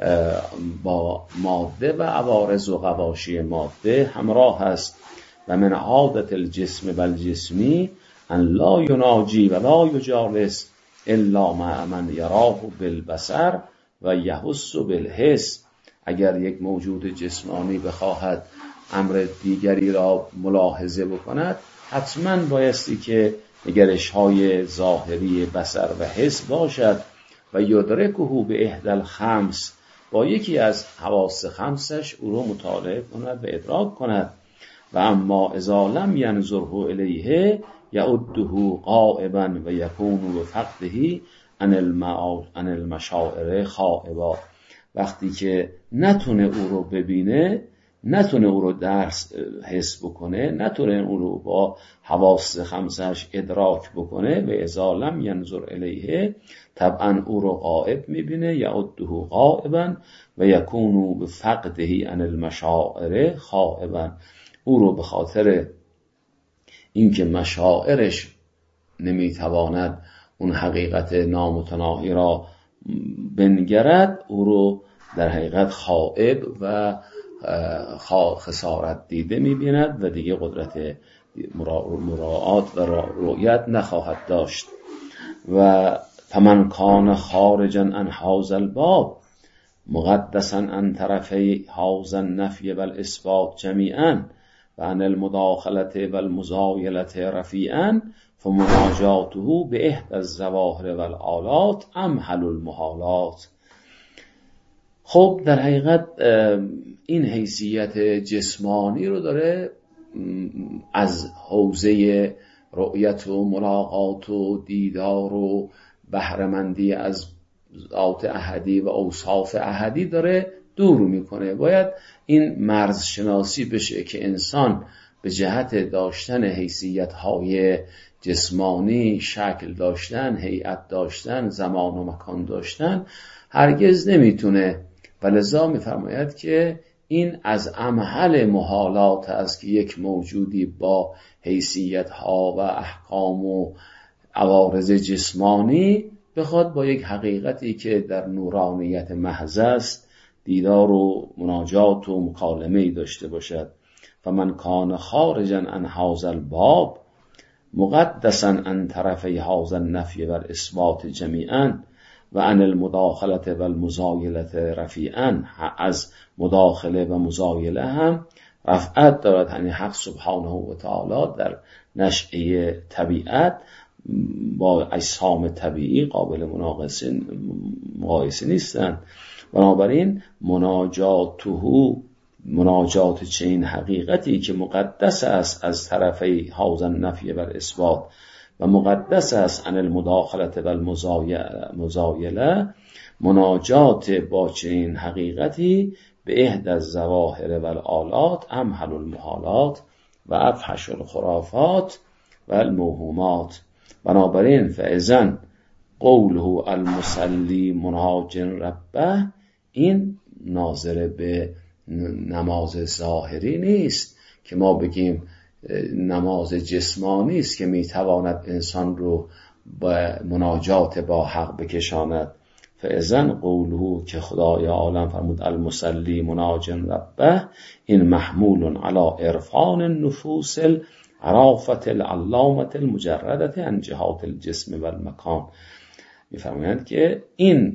با ماده و عوارض و غواشی ماده همراه است. و من عادت الجسم و الجسمی ان لا یناجی و لا یجالس الا مع من یراه بالبصر و یحس بالحس. اگر یک موجود جسمانی بخواهد امر دیگری را ملاحظه بکند، حتما بایستی که نگرش های ظاهری بصر و حس باشد و یدرکه به احدى الخمس، با یکی از حواس خمسش او رو مطالعه کند و ادراک کند. و اما اذا لم ینظره الیه یعده غائبا و یکون بفقده عن المشاعر خائبا. وقتی که نتونه او رو ببینه، نتونه او رو درس حس بکنه، نتونه او رو با حواس خمسش ادراک بکنه، و اذا لم ینظر الیه، طبعا او رو غائب میبینه، یعده غائبا و یکون بفقده عن المشاعر خائبا، او رو به خاطر اینکه مشاعرش نمیتواند اون حقیقت نامتناهی را بنگرد، او رو در حقیقت خائب و خسارت دیده میبیند و دیگه قدرت مراعات و رؤیت نخواهد داشت. و فمن کان خارجا عن هذا الباب، مقدسا عن طرفی هذا النفی والاثبات جمیعا و عن المداخلة والمزایلة رفیعا فمناجاته به احدى الظواهر والآلات امحل المحالات. خب در حقیقت این حیثیت جسمانی رو داره از حوزه رؤیت و ملاقات و دیدار و بهره‌مندی از ذات احدی و اوصاف احدی داره دور میکنه. باید این مرز شناسی بشه که انسان به جهت داشتن حیثیت‌های جسمانی، شکل داشتن، هیئت داشتن، زمان و مکان داشتن هرگز نمیتونه، و لذا میفرماید که این از امحل محالات است که یک موجودی با حیثیت‌ها و احکام و عوارض جسمانی بخواد با یک حقیقتی که در نورانیت محض است دیدار و مناجات و مکالمه‌ای داشته باشد. فمن کان خارجا عن هذا الباب مقدسا عن طرفی هذا النفی والاثبات جمیعا و عن المداخلة والمزایلة رفیعا، از مداخله و مزایله هم رفعت دارد. یعنی حق سبحانه و تعالی در نشأه طبیعت با اجسام طبیعی قابل مقایسه نیستند. بنابراین مناجاته، مناجات چنین حقیقتی که مقدس است از طرفی هذا النفی والاثبات و مقدس است عن المداخلة والمزایله، مناجات با چنین حقیقتی به احدى الظواهر والآلات امحل المحالات و افحش الخرافات و الموهومات. بنابراین فاذا قوله المصلی مناجٍ ربه، این ناظر به نماز ظاهری نیست که ما بگیم نماز جسمانی است که میتواند انسان رو با مناجات با حق بکشاند. فاذا قوله که خدای عالم فرمود المصلی مناجٍ ربه، این محمول علی عرفان النفوس العرافة العلامة المجردة عن جهات الجسم و المکان. میفرمایند که این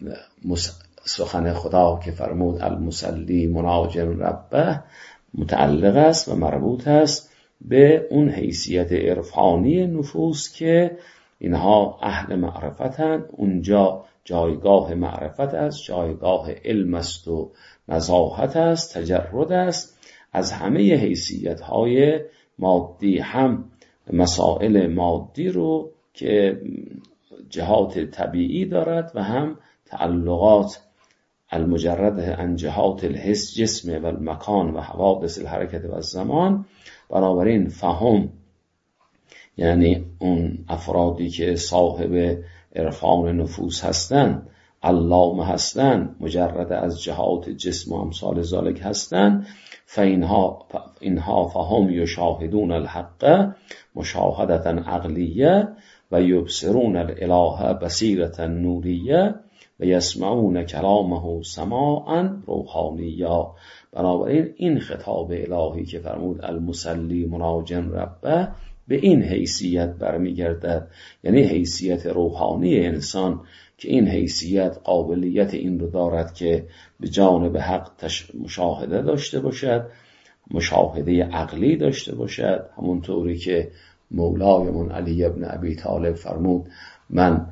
سخن خدا که فرمود المصلی مناجٍ ربه متعلق است و مربوط است به اون حیثیت عرفانی نفوس که اینها اهل معرفتند. اونجا جایگاه معرفت است، جایگاه علم است و نزاهت است، تجرد است از همه حیثیت‌های مادی، هم مسائل مادی رو که جهات طبیعی دارد و هم تعلقات المجرد عن جهات الحس جسم و المکان و حوادث الحرکت و الزمان. بنابراین فهم یعنی اون افرادی که صاحب عرفان نفوس هستند، علامه هستند، مجرد از جهات جسم و امثال ذالک هستند، فینها اینها فهم یشاهدون الحق مشاهدة عقلیه و یبصرون الاله بصیرة نوریه و یسمعون کلامه سماعا روحانیا. بنابراین این خطاب الهی که فرمود المصلی مناجٍ ربه به این حیثیت برمیگردد، یعنی حیثیت روحانی انسان که این حیثیت قابلیت این رو دارد که به جانب حق مشاهده داشته باشد، مشاهده عقلی داشته باشد، همونطوری که مولایمون علی ابن ابی طالب فرمود من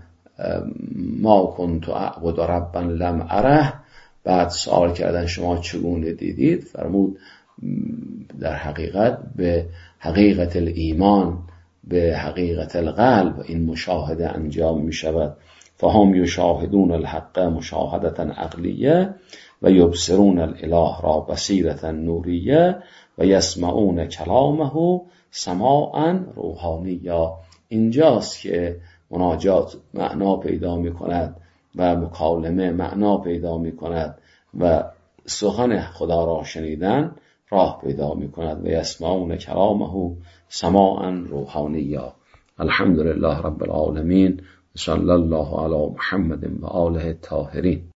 ما کنت اعبد ربا لم اره. بعد سوال کردن شما چگونه دیدید؟ فرمود در حقیقت به حقیقت الایمان، به حقیقت القلب این مشاهده انجام می شود. فهم یشاهدون الحق مشاهدة عقلیه و یبصرون الاله را بصیرة نوریه و یسمعون کلامه سماعا روحانیا. اینجاست که مناجات معنا پیدا می کند و مکالمه معنا پیدا می کند و سخن خدا را شنیدن راه پیدا می کند. و یسمعون کلامه سماعا روحانیا. الحمدلله رب العالمین. صلی الله علی محمد و آله الطاهرین.